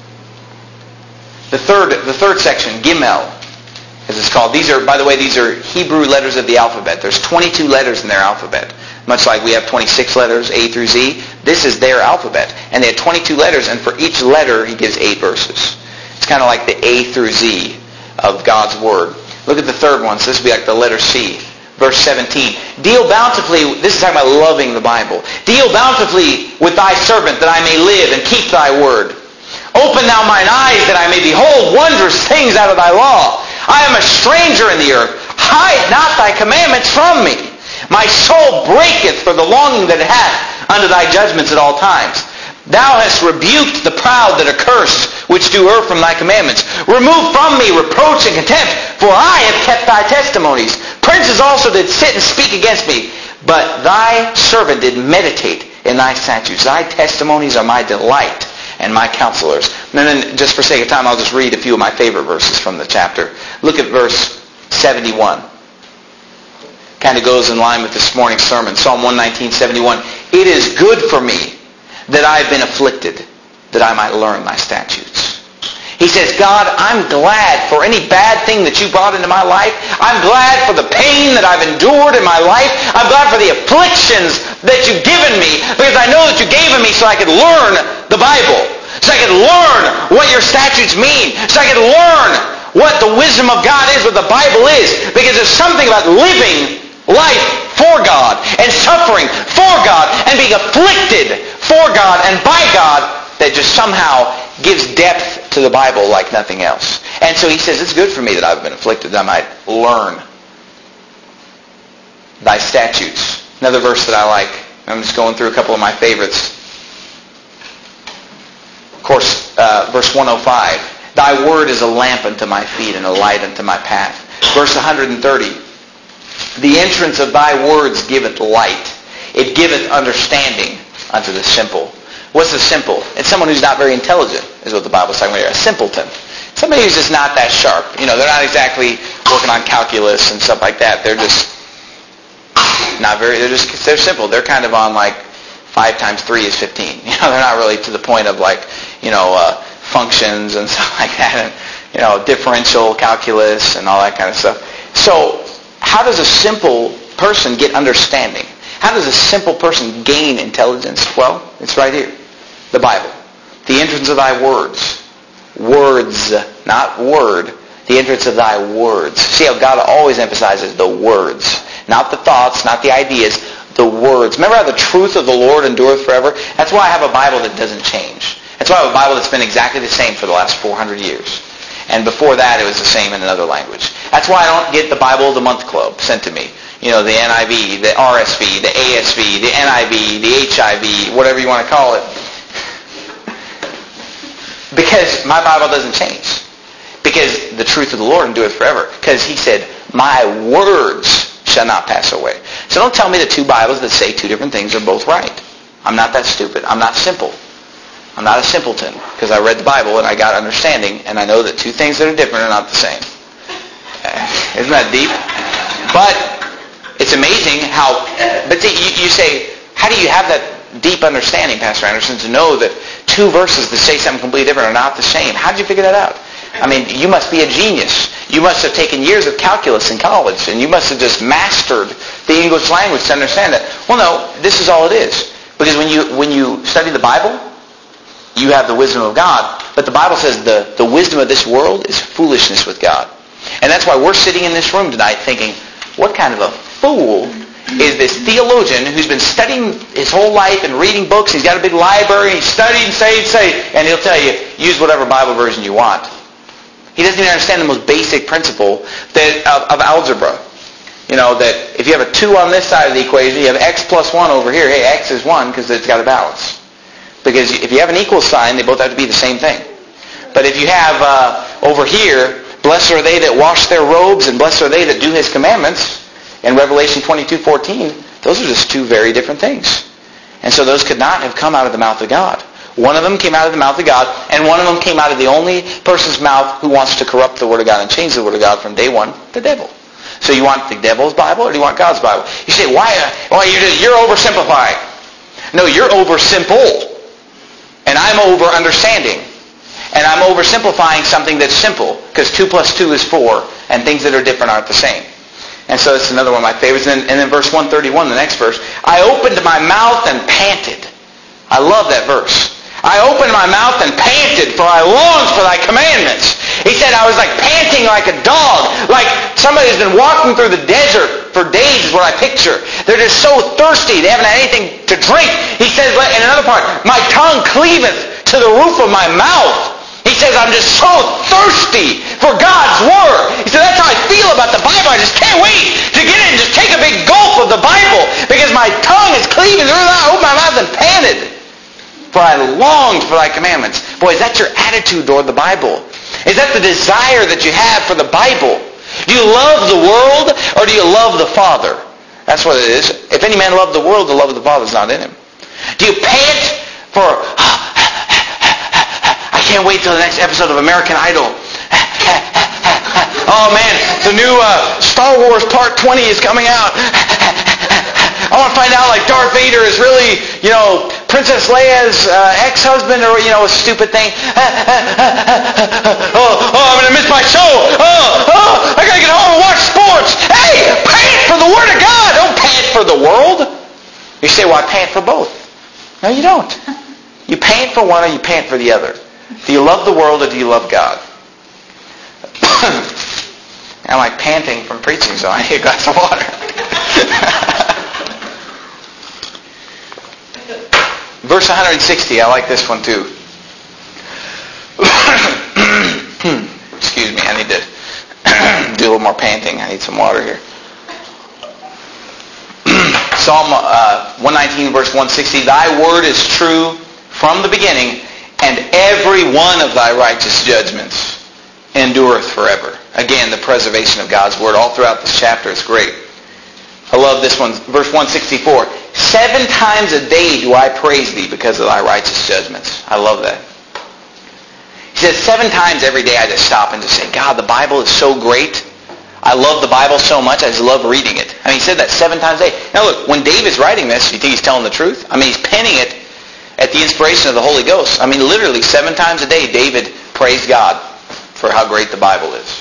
The third, the third section, Gimel, as it's called. These are, by the way, these are Hebrew letters of the alphabet. There's twenty-two letters in their alphabet. Much like we have twenty-six letters, A through Z. This is their alphabet. And they have twenty-two letters, and for each letter, he gives eight verses. It's kind of like the A through Z of God's Word. Look at the third one. So this would be like the letter C. Verse seventeen. Deal bountifully, this is talking about loving the Bible. Deal bountifully with thy servant that I may live and keep thy word. Open thou mine eyes that I may behold wondrous things out of thy law. I am a stranger in the earth. Hide not thy commandments from me. My soul breaketh for the longing that it hath unto thy judgments at all times. Thou hast rebuked the proud that are cursed, which do err from thy commandments. Remove from me reproach and contempt, for I have kept thy testimonies. Princes also did sit and speak against me, but thy servant did meditate in thy statutes. Thy testimonies are my delight and my counselors. And then, just for sake of time, I'll just read a few of my favorite verses from the chapter. Look at verse seventy-one. Kind of goes in line with this morning's sermon. Psalm one nineteen, seventy-one. It is good for me that I have been afflicted, that I might learn thy statutes. He says, God, I'm glad for any bad thing that you brought into my life. I'm glad for the pain that I've endured in my life. I'm glad for the afflictions that you've given me, because I know that you gave them me so I could learn the Bible, so I could learn what your statutes mean, so I could learn what the wisdom of God is, what the Bible is, because there's something about living life for God and suffering for God and being afflicted for God and by God that just somehow gives depth to the Bible like nothing else. And so he says, it's good for me that I've been afflicted, that I might learn thy statutes. Another verse that I like. I'm just going through a couple of my favorites. Of course, uh, verse one oh five. Thy word is a lamp unto my feet and a light unto my path. Verse one hundred thirty. The entrance of thy words giveth light. It giveth understanding unto the simple. What's a simple? It's someone who's not very intelligent, is what the Bible's talking about here. A simpleton. Somebody who's just not that sharp. You know, they're not exactly working on calculus and stuff like that. They're just not very, they're just, they're simple. They're kind of on like five times three is fifteen. You know, they're not really to the point of like, you know, uh, functions and stuff like that. And, you know, differential calculus and all that kind of stuff. So, how does a simple person get understanding? How does a simple person gain intelligence? Well, it's right here. The Bible. The entrance of thy words. Words, not word. The entrance of thy words. See how God always emphasizes the words. Not the thoughts, not the ideas, the words. Remember how the truth of the Lord endureth forever? That's why I have a Bible that doesn't change. That's why I have a Bible that's been exactly the same for the last four hundred years. And before that, it was the same in another language. That's why I don't get the Bible of the Month Club sent to me. You know, the N I V, the R S V, the A S V, the N I V, the H I V, whatever you want to call it. Because my Bible doesn't change. Because the truth of the Lord endureth forever. Because he said, my words shall not pass away. So don't tell me the two Bibles that say two different things are both right. I'm not that stupid. I'm not simple. I'm not a simpleton. Because I read the Bible and I got understanding and I know that two things that are different are not the same. Isn't that deep? But it's amazing how, but you, you say, how do you have that deep understanding, Pastor Anderson, to know that two verses that say something completely different are not the same? How did you figure that out? I mean, you must be a genius. You must have taken years of calculus in college, and you must have just mastered the English language to understand that. Well, no, this is all it is. Because when you when you study the Bible, you have the wisdom of God. But the Bible says the, the wisdom of this world is foolishness with God. And that's why we're sitting in this room tonight thinking, what kind of a fool is this theologian who's been studying his whole life and reading books. He's got a big library. He's studied, saved, saved. And he'll tell you, use whatever Bible version you want. He doesn't even understand the most basic principle that of, of algebra. You know, that if you have a two on this side of the equation, you have x plus one over here. Hey, x is one because it's got a balance. Because if you have an equal sign, they both have to be the same thing. But if you have uh, over here, blessed are they that wash their robes, and blessed are they that do his commandments, in Revelation twenty-two fourteen, those are just two very different things. And so those could not have come out of the mouth of God. One of them came out of the mouth of God, and one of them came out of the only person's mouth who wants to corrupt the Word of God and change the Word of God from day one, the devil. So you want the devil's Bible, or do you want God's Bible? You say, why? Well, you're, you're oversimplifying. No, you're oversimple. And I'm over-understanding. And I'm oversimplifying something that's simple, because two plus two is four, and things that are different aren't the same. And so it's another one of my favorites. And then, and then verse one thirty-one, the next verse, I opened my mouth and panted. I love that verse. I opened my mouth and panted, for I longed for thy commandments. He said I was like panting like a dog, like somebody who's been walking through the desert for days is what I picture. They're just so thirsty. They haven't had anything to drink. He says in another part, my tongue cleaveth to the roof of my mouth. He says, I'm just so thirsty for God's Word. He said, that's how I feel about the Bible. I just can't wait to get in and just take a big gulp of the Bible because my tongue is cleaving. I opened my mouth and panted. For I longed for thy commandments. Boy, is that your attitude toward the Bible? Is that the desire that you have for the Bible? Do you love the world or do you love the Father? That's what it is. If any man love the world, the love of the Father is not in him. Do you pant for... I can't wait till the next episode of American Idol. Oh man, the new uh, Star Wars Part twenty is coming out. I want to find out like Darth Vader is really, you know, Princess Leia's uh, ex-husband or, you know, a stupid thing. oh, oh, I'm going to miss my show. Oh, oh, I got to get home and watch sports. Hey, pant for the Word of God. Don't pant for the world. You say, well, I pant for both. No, you don't. You pant for one or you pant for the other. Do you love the world or do you love God? I'm like panting from preaching, so I need a glass of water. Verse one sixty, I like this one too. Excuse me, I need to do a little more panting. I need some water here. Psalm uh, one nineteen, verse one sixty, Thy word is true from the beginning, and every one of Thy righteous judgments endureth forever. Again, the preservation of God's word all throughout this chapter is great. I love this one, verse one sixty-four. Seven times a day do I praise Thee because of Thy righteous judgments. I love that. He says seven times every day I just stop and just say, God, the Bible is so great. I love the Bible so much, I just love reading it. I mean, he said that seven times a day. Now look, when David's writing this, you think he's telling the truth? I mean, he's penning it at the inspiration of the Holy Ghost. I mean, literally, seven times a day, David praised God for how great the Bible is.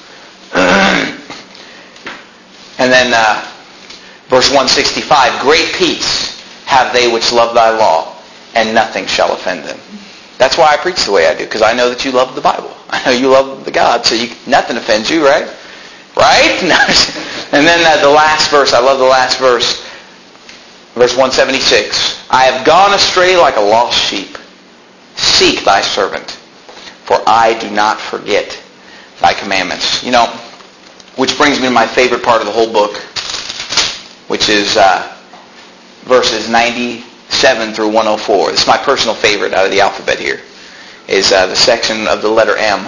And then, uh, verse one sixty-five, Great peace have they which love Thy law, and nothing shall offend them. That's why I preach the way I do, because I know that you love the Bible. I know you love the God, so you, nothing offends you, right? Right? And then uh, the last verse, I love the last verse, verse one seventy-six. I have gone astray like a lost sheep. Seek Thy servant, for I do not forget Thy commandments. You know, which brings me to my favorite part of the whole book, which is uh, verses ninety-seven through one oh four. This is my personal favorite out of the alphabet here, is uh, the section of the letter M.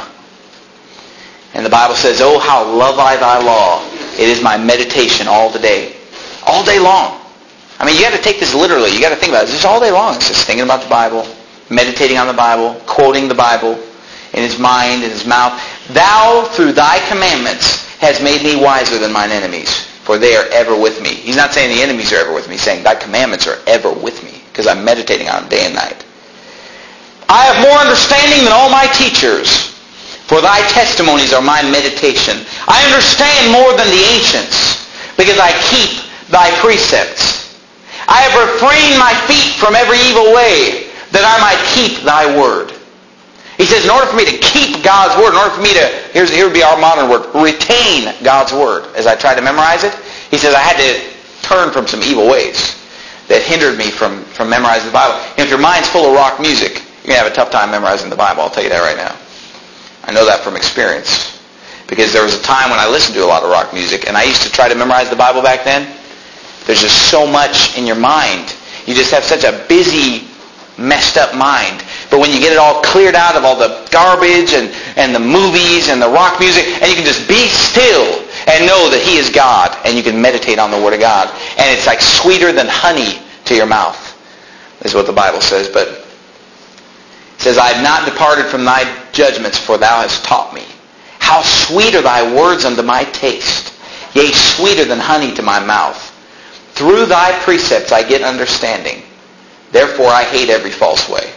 And the Bible says, Oh, how love I Thy law. It is my meditation all the day. All day long. I mean, you got to take this literally. You got to think about it. It's just all day long. It's just thinking about the Bible, meditating on the Bible, quoting the Bible in his mind, in his mouth. Thou, through Thy commandments, hast made me wiser than mine enemies, for they are ever with me. He's not saying the enemies are ever with me. He's saying Thy commandments are ever with me, because I'm meditating on them day and night. I have more understanding than all my teachers, for Thy testimonies are my meditation. I understand more than the ancients, because I keep Thy precepts. I have refrained my feet from every evil way, that I might keep Thy word. He says, in order for me to keep God's word, in order for me to, here's, here would be our modern word, retain God's word, as I try to memorize it, he says I had to turn from some evil ways that hindered me from, from memorizing the Bible. And if your mind's full of rock music, you're going to have a tough time memorizing the Bible. I'll tell you that right now. I know that from experience. Because there was a time when I listened to a lot of rock music, and I used to try to memorize the Bible back then. There's just so much in your mind. You just have such a busy, messed up mind. But when you get it all cleared out of all the garbage and, and the movies and the rock music, and you can just be still and know that He is God, and you can meditate on the Word of God. And it's like sweeter than honey to your mouth, is what the Bible says. But it says, I have not departed from Thy judgments, for Thou hast taught me. How sweet are Thy words unto my taste, yea, sweeter than honey to my mouth. Through Thy precepts I get understanding. Therefore I hate every false way.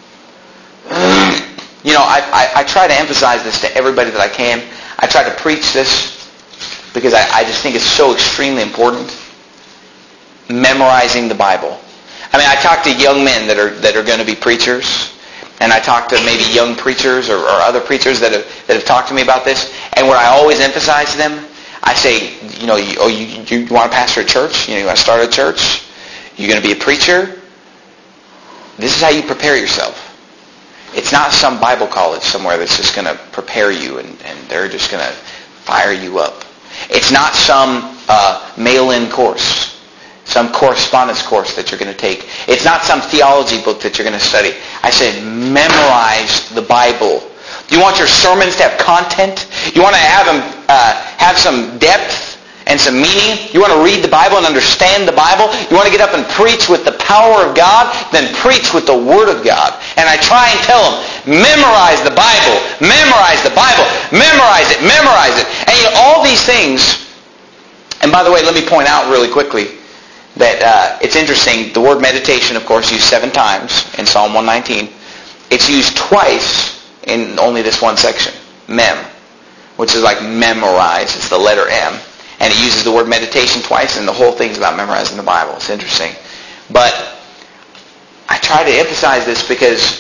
You know, I, I, I try to emphasize this to everybody that I can. I try to preach this because I, I just think it's so extremely important. Memorizing the Bible. I mean, I talk to young men that are that are going to be preachers. And I talk to maybe young preachers or, or other preachers that have, that have talked to me about this. And what I always emphasize to them, I say, you know, you, oh, you, you want to pastor a church? You know, you want to start a church? You're going to be a preacher? This is how you prepare yourself. It's not some Bible college somewhere that's just going to prepare you and, and they're just going to fire you up. It's not some uh, mail-in course. Some correspondence course that you're going to take. It's not some theology book that you're going to study. I said, memorize the Bible. You want your sermons to have content? You want to have them uh, have some depth and some meaning? You want to read the Bible and understand the Bible? You want to get up and preach with the power of God? Then preach with the Word of God. And I try and tell them, memorize the Bible. Memorize the Bible. Memorize it. Memorize it. And you know, all these things, and by the way, let me point out really quickly, that uh, it's interesting, the word meditation, of course, used seven times in Psalm one nineteen. It's used twice in only this one section, mem, which is like memorize. It's the letter M. And it uses the word meditation twice, and the whole thing's about memorizing the Bible. It's interesting. But I try to emphasize this because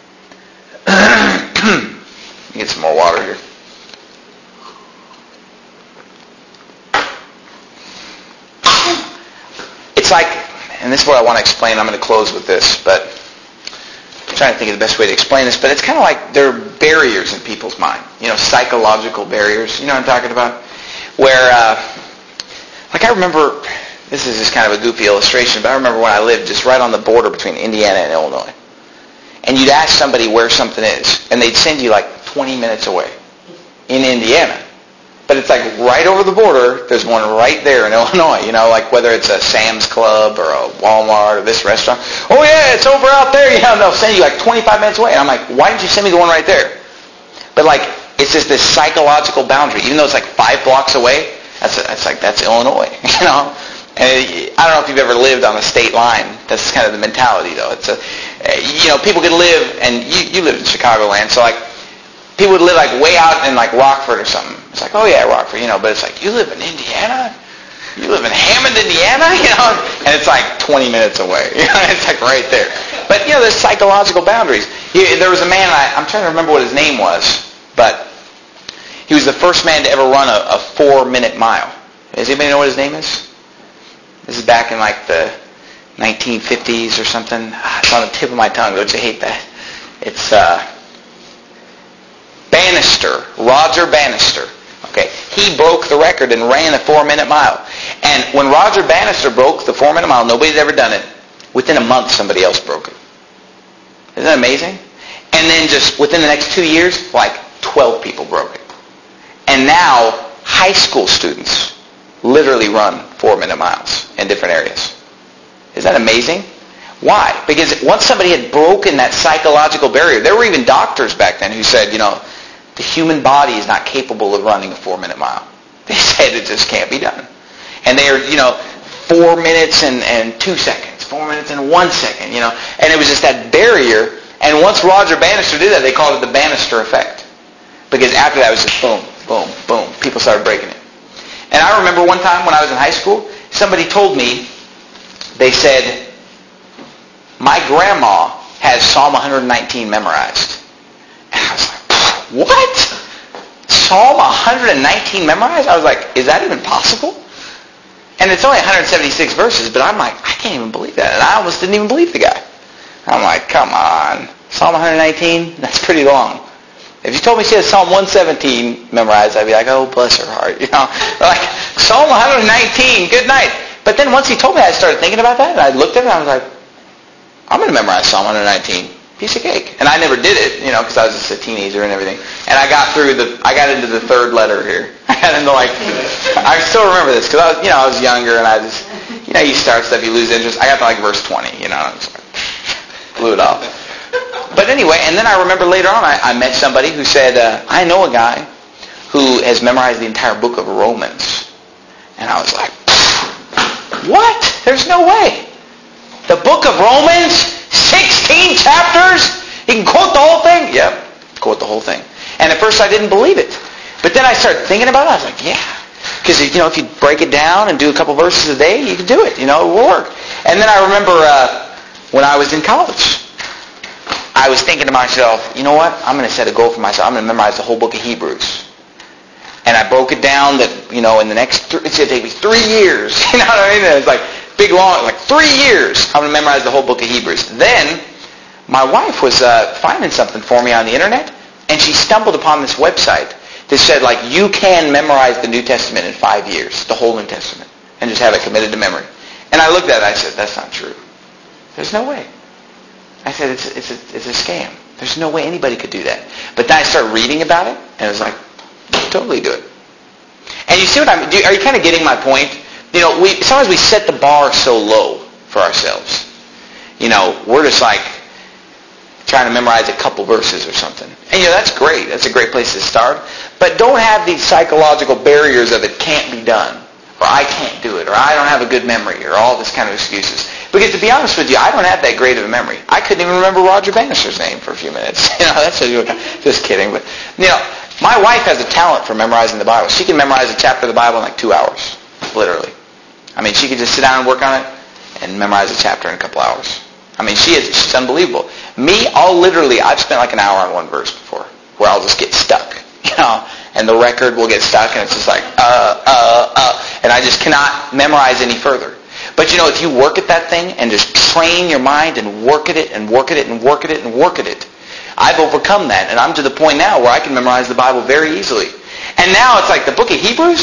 get some more water here. It's like, and this is what I want to explain. I'm going to close with this, but I'm trying to think of the best way to explain this. But it's kind of like there are barriers in people's mind. You know, psychological barriers. You know what I'm talking about? Where, uh, like I remember this is just kind of a goofy illustration, but I remember when I lived just right on the border between Indiana and Illinois. And you'd ask somebody where something is, and they'd send you like twenty minutes away in Indiana. But it's like right over the border, there's one right there in Illinois, you know, like whether it's a Sam's Club or a Walmart or this restaurant. Oh yeah, it's over out there. You know, they'll send you like twenty-five minutes away. And I'm like, why didn't you send me the one right there? But like, it's just this psychological boundary. Even though it's like five blocks away, that's, a, that's like, that's Illinois, you know. And it, I don't know if you've ever lived on a state line. That's kind of the mentality, though. It's a, you know, people could live, and you, you live in Chicagoland, so like, people would live like way out in like Rockford or something. It's like, oh yeah, Rockford, you know, but it's like, you live in Indiana? You live in Hammond, Indiana? You know, and it's like twenty minutes away. You know, it's like right there. But you know, there's psychological boundaries. He, there was a man, I, I'm trying to remember what his name was, but he was the first man to ever run a, a four-minute mile. Does anybody know what his name is? This is back in like the nineteen fifties or something. It's on the tip of my tongue. Don't you hate that? It's uh, Bannister, Roger Bannister. Okay, he broke the record and ran a four-minute mile. And when Roger Bannister broke the four-minute mile, nobody's ever done it. Within a month, somebody else broke it. Isn't that amazing? And then just within the next two years, like twelve people broke it. And now, high school students literally run four-minute miles in different areas. Isn't that amazing? Why? Because once somebody had broken that psychological barrier, there were even doctors back then who said, you know, the human body is not capable of running a four-minute mile. They said it just can't be done. And they are, you know, four minutes and, and two seconds, four minutes and one second, you know. And it was just that barrier. And once Roger Bannister did that, they called it the Bannister effect. Because after that, it was just boom, boom, boom. People started breaking it. And I remember one time when I was in high school, somebody told me, they said, my grandma has Psalm one nineteen memorized. And I was like, what? Psalm one nineteen memorized? I was like, is that even possible? And it's only one hundred seventy-six verses, but I'm like, I can't even believe that. And I almost didn't even believe the guy. I'm like, come on. Psalm one nineteen? That's pretty long. If you told me she had Psalm one seventeen memorized, I'd be like, oh, bless her heart. You know, like, Psalm one nineteen, good night. But then once he told me, I started thinking about that, and I looked at it, and I was like, I'm going to memorize Psalm one nineteen. Piece of cake. And I never did it, you know, because I was just a teenager and everything. And I got through the, I got into the third letter here. I got into like, I still remember this, because I was, you know, I was younger, and I just, you know, you start stuff, you lose interest. I got to like verse twenty, you know, I was like, blew it off. But anyway, and then I remember later on, I, I met somebody who said, uh, I know a guy who has memorized the entire book of Romans. And I was like, what? There's no way. The book of Romans, sixteen chapters? He can quote the whole thing? Yep, quote the whole thing. And at first I didn't believe it. But then I started thinking about it. I was like, yeah. Because, you know, if you break it down and do a couple verses a day, you can do it. You know, it will work. And then I remember uh, when I was in college, I was thinking to myself, you know what? I'm going to set a goal for myself. I'm going to memorize the whole book of Hebrews. And I broke it down that, you know, in the next, th- it's going to take me three years. You know what I mean? It's like big, long, like three years. I'm going to memorize the whole book of Hebrews. Then my wife was uh, finding something for me on the internet, and she stumbled upon this website that said, like, you can memorize the New Testament in five years, the whole New Testament, and just have it committed to memory. And I looked at it, I said, that's not true. There's no way. I said, it's, it's, a, it's a scam. There's no way anybody could do that. But then I started reading about it, and it was like, totally do it. And you see what I'm, do, are you kind of getting my point? You know, we sometimes we set the bar so low for ourselves. You know, we're just like trying to memorize a couple verses or something. And, you know, that's great. That's a great place to start. But don't have these psychological barriers of it can't be done, or I can't do it, or I don't have a good memory, or all this kind of excuses. Because to be honest with you, I don't have that great of a memory. I couldn't even remember Roger Bannister's name for a few minutes. You know, that's just, just kidding. But, you know, my wife has a talent for memorizing the Bible. She can memorize a chapter of the Bible in like two hours, literally. I mean, she could just sit down and work on it and memorize a chapter in a couple hours. I mean, she is, she's unbelievable. Me, I'll literally, I've spent like an hour on one verse before, where I'll just get stuck, you know, and the record will get stuck, and it's just like, uh, uh, uh, and I just cannot memorize any further. But, you know, if you work at that thing and just train your mind and work at it and work at it and work at it and work at it, I've overcome that, and I'm to the point now where I can memorize the Bible very easily. And now it's like the book of Hebrews,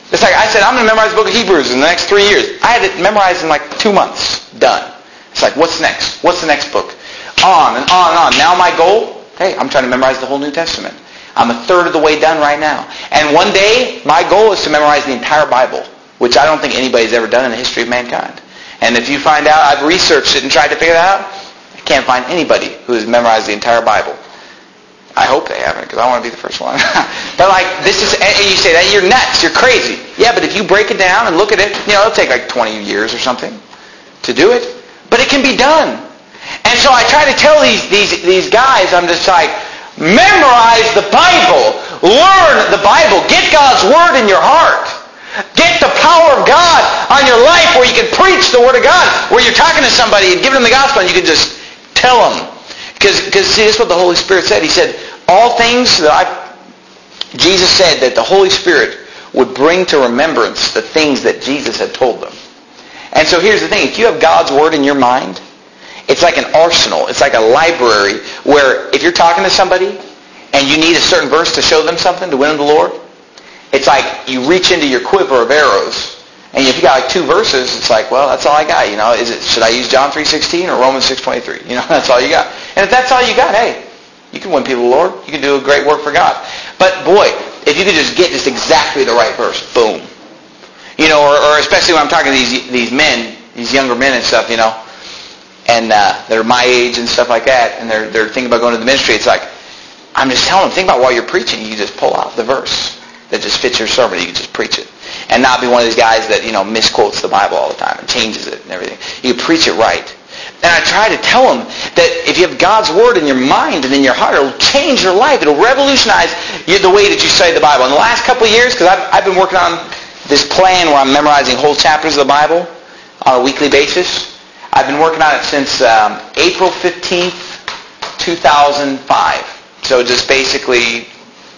It's like I said, I'm going to memorize the book of Hebrews in the next three years. I had it memorized in like two months. Done. It's like, what's next? What's the next book? On and on and on. Now my goal, hey, I'm trying to memorize the whole New Testament. I'm a third of the way done right now. And one day, my goal is to memorize the entire Bible, which I don't think anybody's ever done in the history of mankind. And if you find out, I've researched it and tried to figure it out, I can't find anybody who has memorized the entire Bible. I hope they haven't, because I want to be the first one. But like, this is, and you say that, you're nuts, you're crazy. Yeah, but if you break it down and look at it, you know, it'll take like twenty years or something to do it. But it can be done. And so I try to tell these, these, these guys, I'm just like, memorize the Bible. Learn the Bible. Get God's Word in your heart. Get the power of God on your life where you can preach the Word of God, where you're talking to somebody and giving them the gospel and you can just tell them. Because, because see, this is what the Holy Spirit said. He said, all things that I, Jesus said that the Holy Spirit would bring to remembrance the things that Jesus had told them. And so here's the thing. If you have God's Word in your mind, it's like an arsenal. It's like a library where if you're talking to somebody and you need a certain verse to show them something to win them the Lord, it's like you reach into your quiver of arrows. And if you got like two verses, it's like, well, that's all I got. You know, is it should I use John three sixteen or Romans six twenty-three? You know, that's all you got. And if that's all you got, hey, you can win people to the Lord. You can do a great work for God. But boy, if you could just get just exactly the right verse, boom. You know, or, or especially when I'm talking to these these men, these younger men and stuff, you know, and uh, they're my age and stuff like that, and they're they're thinking about going to the ministry. It's like, I'm just telling them, think about while you're preaching, you just pull out the verse that just fits your sermon. You can just preach it. And not be one of these guys that, you know, misquotes the Bible all the time and changes it and everything. You preach it right. And I try to tell them that if you have God's Word in your mind and in your heart, it'll change your life. It'll revolutionize you, the way that you study the Bible. In the last couple of years, because I've, I've been working on this plan where I'm memorizing whole chapters of the Bible on a weekly basis. I've been working on it since um, April fifteenth, two thousand five. So just basically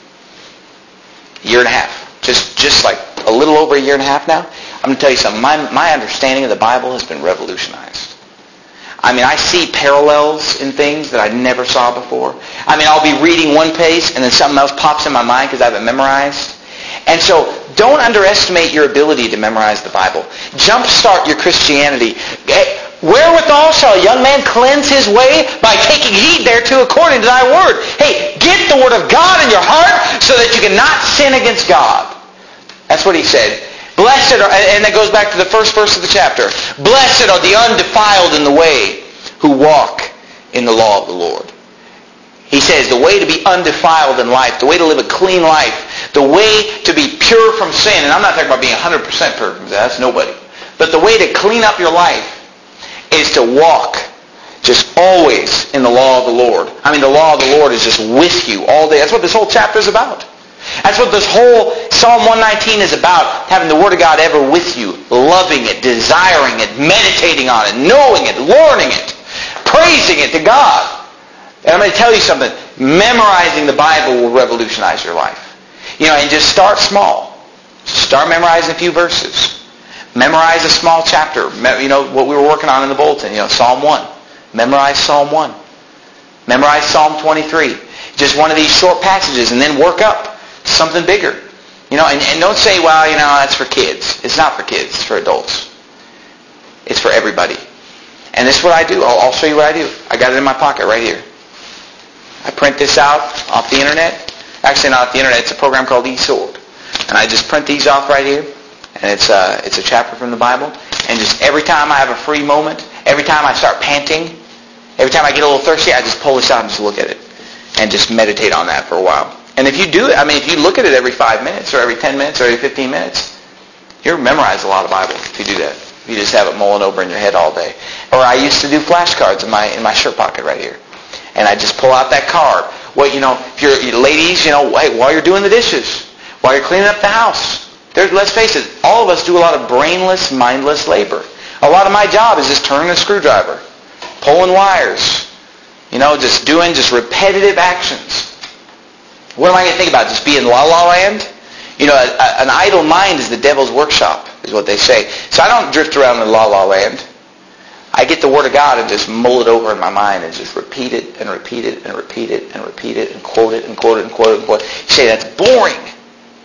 a year and a half. Just, just like a little over a year and a half now. I'm going to tell you something. My, my understanding of the Bible has been revolutionized. I mean, I see parallels in things that I never saw before. I mean, I'll be reading one page and then something else pops in my mind because I have it memorized. And so, don't underestimate your ability to memorize the Bible. Jumpstart your Christianity. Wherewithal shall a young man cleanse his way? By taking heed thereto according to thy word. Hey, get the Word of God in your heart so that you cannot sin against God. That's what he said. Blessed are, and that goes back to the first verse of the chapter. Blessed are the undefiled in the way who walk in the law of the Lord. He says the way to be undefiled in life, the way to live a clean life, the way to be pure from sin, and I'm not talking about being one hundred percent pure from sin, that's nobody, but the way to clean up your life is to walk just always in the law of the Lord. I mean, the law of the Lord is just with you all day. That's what this whole chapter is about. That's what this whole Psalm one nineteen is about, having the Word of God ever with you, loving it, desiring it, meditating on it, knowing it, learning it, praising it to God. And I'm going to tell you something. Memorizing the Bible will revolutionize your life. You know, and just start small. Start memorizing a few verses. Memorize a small chapter. You know, what we were working on in the bulletin, you know, Psalm one. Memorize Psalm one. Memorize Psalm twenty-three. Just one of these short passages and then work up to something bigger. You know, and, and don't say, well, you know, that's for kids. It's not for kids. It's for adults. It's for everybody. And this is what I do. I'll, I'll show you what I do. I got it in my pocket right here. I print this out off the internet. Actually, not off the internet. It's a program called eSword. And I just print these off right here. And it's a, it's a chapter from the Bible. And just every time I have a free moment, every time I start panting, every time I get a little thirsty, I just pull this out and just look at it. And just meditate on that for a while. And if you do it, I mean, if you look at it every five minutes or every ten minutes or every fifteen minutes, you'll memorize a lot of Bible if you do that. If you just have it mulling over in your head all day. Or I used to do flashcards in my in my shirt pocket right here. And I just pull out that card. Well, you know, if you're you ladies, you know, hey, while you're doing the dishes, while you're cleaning up the house, there's, let's face it, all of us do a lot of brainless, mindless labor. A lot of my job is just turning a screwdriver, pulling wires, you know, just doing just repetitive actions. What am I going to think about? Just be in la-la land? You know, a, a, an idle mind is the devil's workshop, is what they say. So I don't drift around in la-la land. I get the Word of God and just mull it over in my mind and just repeat it and repeat it and repeat it and repeat it and quote it and quote it and quote it and quote it. You say, that's boring.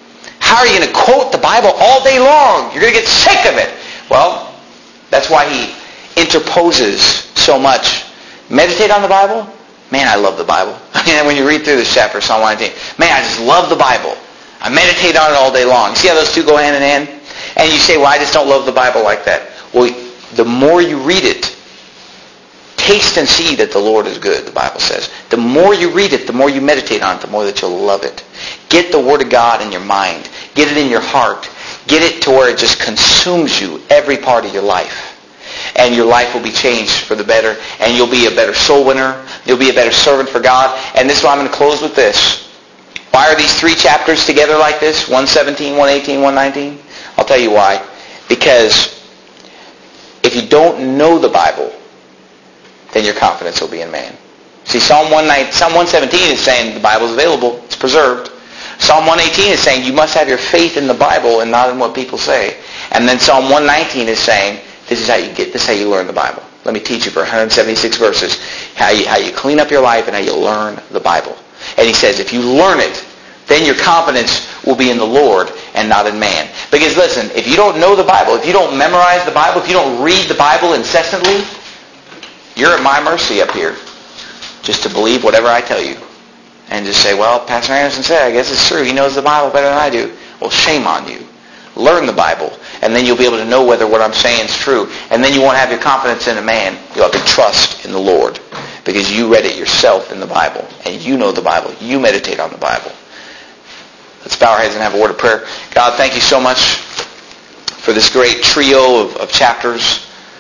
How are you going to quote the Bible all day long? You're going to get sick of it. Well, that's why he interposes so much. Meditate on the Bible. Man, I love the Bible. And when you read through this chapter, Psalm one nineteen, man, I just love the Bible. I meditate on it all day long. You see how those two go hand in hand? And you say, well, I just don't love the Bible like that. Well, the more you read it, taste and see that the Lord is good, the Bible says. The more you read it, the more you meditate on it, the more that you'll love it. Get the Word of God in your mind. Get it in your heart. Get it to where it just consumes you every part of your life. And your life will be changed for the better. And you'll be a better soul winner. You'll be a better servant for God. And this is why I'm going to close with this. Why are these three chapters together like this? one seventeen, one eighteen, one nineteen? I'll tell you why. Because if you don't know the Bible, then your confidence will be in man. See, Psalm one seventeen is saying the Bible is available. It's preserved. Psalm one eighteen is saying you must have your faith in the Bible and not in what people say. And then Psalm one nineteen is saying this is how you get, this is how you learn the Bible. Let me teach you for one hundred seventy-six verses how you, how you clean up your life and how you learn the Bible. And he says if you learn it, then your confidence will be in the Lord and not in man. Because listen, if you don't know the Bible, if you don't memorize the Bible, if you don't read the Bible incessantly, you're at my mercy up here just to believe whatever I tell you. And just say, well, Pastor Anderson said, I guess it's true. He knows the Bible better than I do. Well, shame on you. Learn the Bible, and then you'll be able to know whether what I'm saying is true. And then you won't have your confidence in a man. You'll have your trust in the Lord because you read it yourself in the Bible, and you know the Bible. You meditate on the Bible. Let's bow our heads and have a word of prayer. God, thank you so much for this great trio of, of chapters.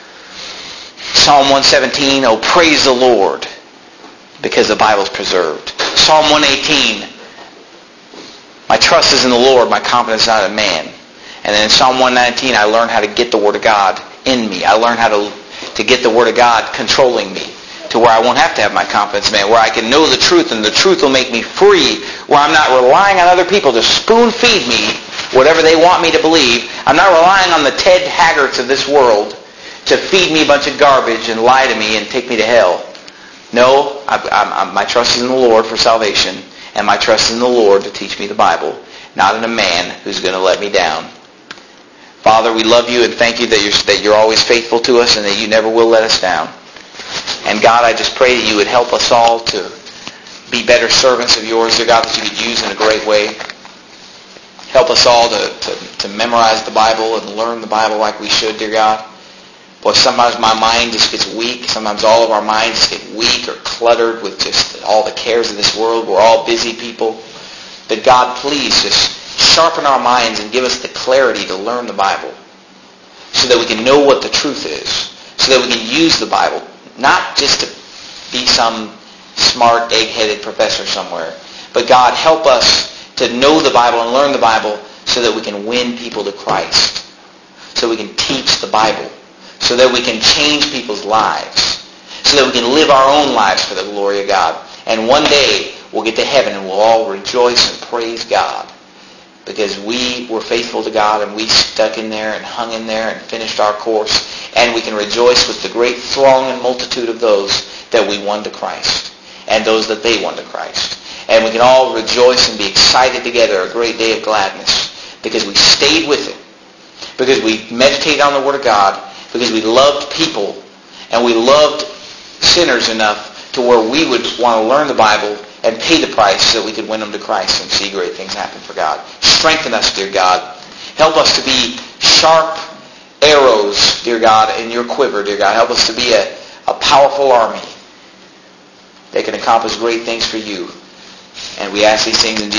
Psalm one seventeen, oh, praise the Lord, because the Bible's preserved. Psalm one eighteen, my trust is in the Lord, my confidence is not in man. And then in Psalm one nineteen, I learned how to get the Word of God in me. I learned how to, to get the Word of God controlling me to where I won't have to have my confidence in man, where I can know the truth and the truth will make me free, where I'm not relying on other people to spoon feed me whatever they want me to believe. I'm not relying on the Ted Haggarts of this world to feed me a bunch of garbage and lie to me and take me to hell. No, I, I, I, my trust is in the Lord for salvation, and my trust is in the Lord to teach me the Bible, not in a man who's going to let me down. Father, we love you and thank you that you're, that you're always faithful to us and that you never will let us down. And God, I just pray that you would help us all to be better servants of yours, dear God, that you could use in a great way. Help us all to, to, to memorize the Bible and learn the Bible like we should, dear God. Boy, sometimes my mind just gets weak. Sometimes all of our minds get weak or cluttered with just all the cares of this world. We're all busy people. But God, please just sharpen our minds and give us the clarity to learn the Bible so that we can know what the truth is, so that we can use the Bible, not just to be some smart, egg-headed professor somewhere. But God, help us to know the Bible and learn the Bible so that we can win people to Christ, so we can teach the Bible, so that we can change people's lives, so that we can live our own lives for the glory of God. And one day we'll get to heaven and we'll all rejoice and praise God because we were faithful to God and we stuck in there and hung in there and finished our course. And we can rejoice with the great throng and multitude of those that we won to Christ and those that they won to Christ. And we can all rejoice and be excited together, a great day of gladness, because we stayed with it, because we meditated on the Word of God, because we loved people and we loved sinners enough to where we would want to learn the Bible and pay the price so that we could win them to Christ and see great things happen for God. Strengthen us, dear God. Help us to be sharp arrows, dear God, in your quiver, dear God. Help us to be a, a powerful army that can accomplish great things for you. And we ask these things in Jesus' name.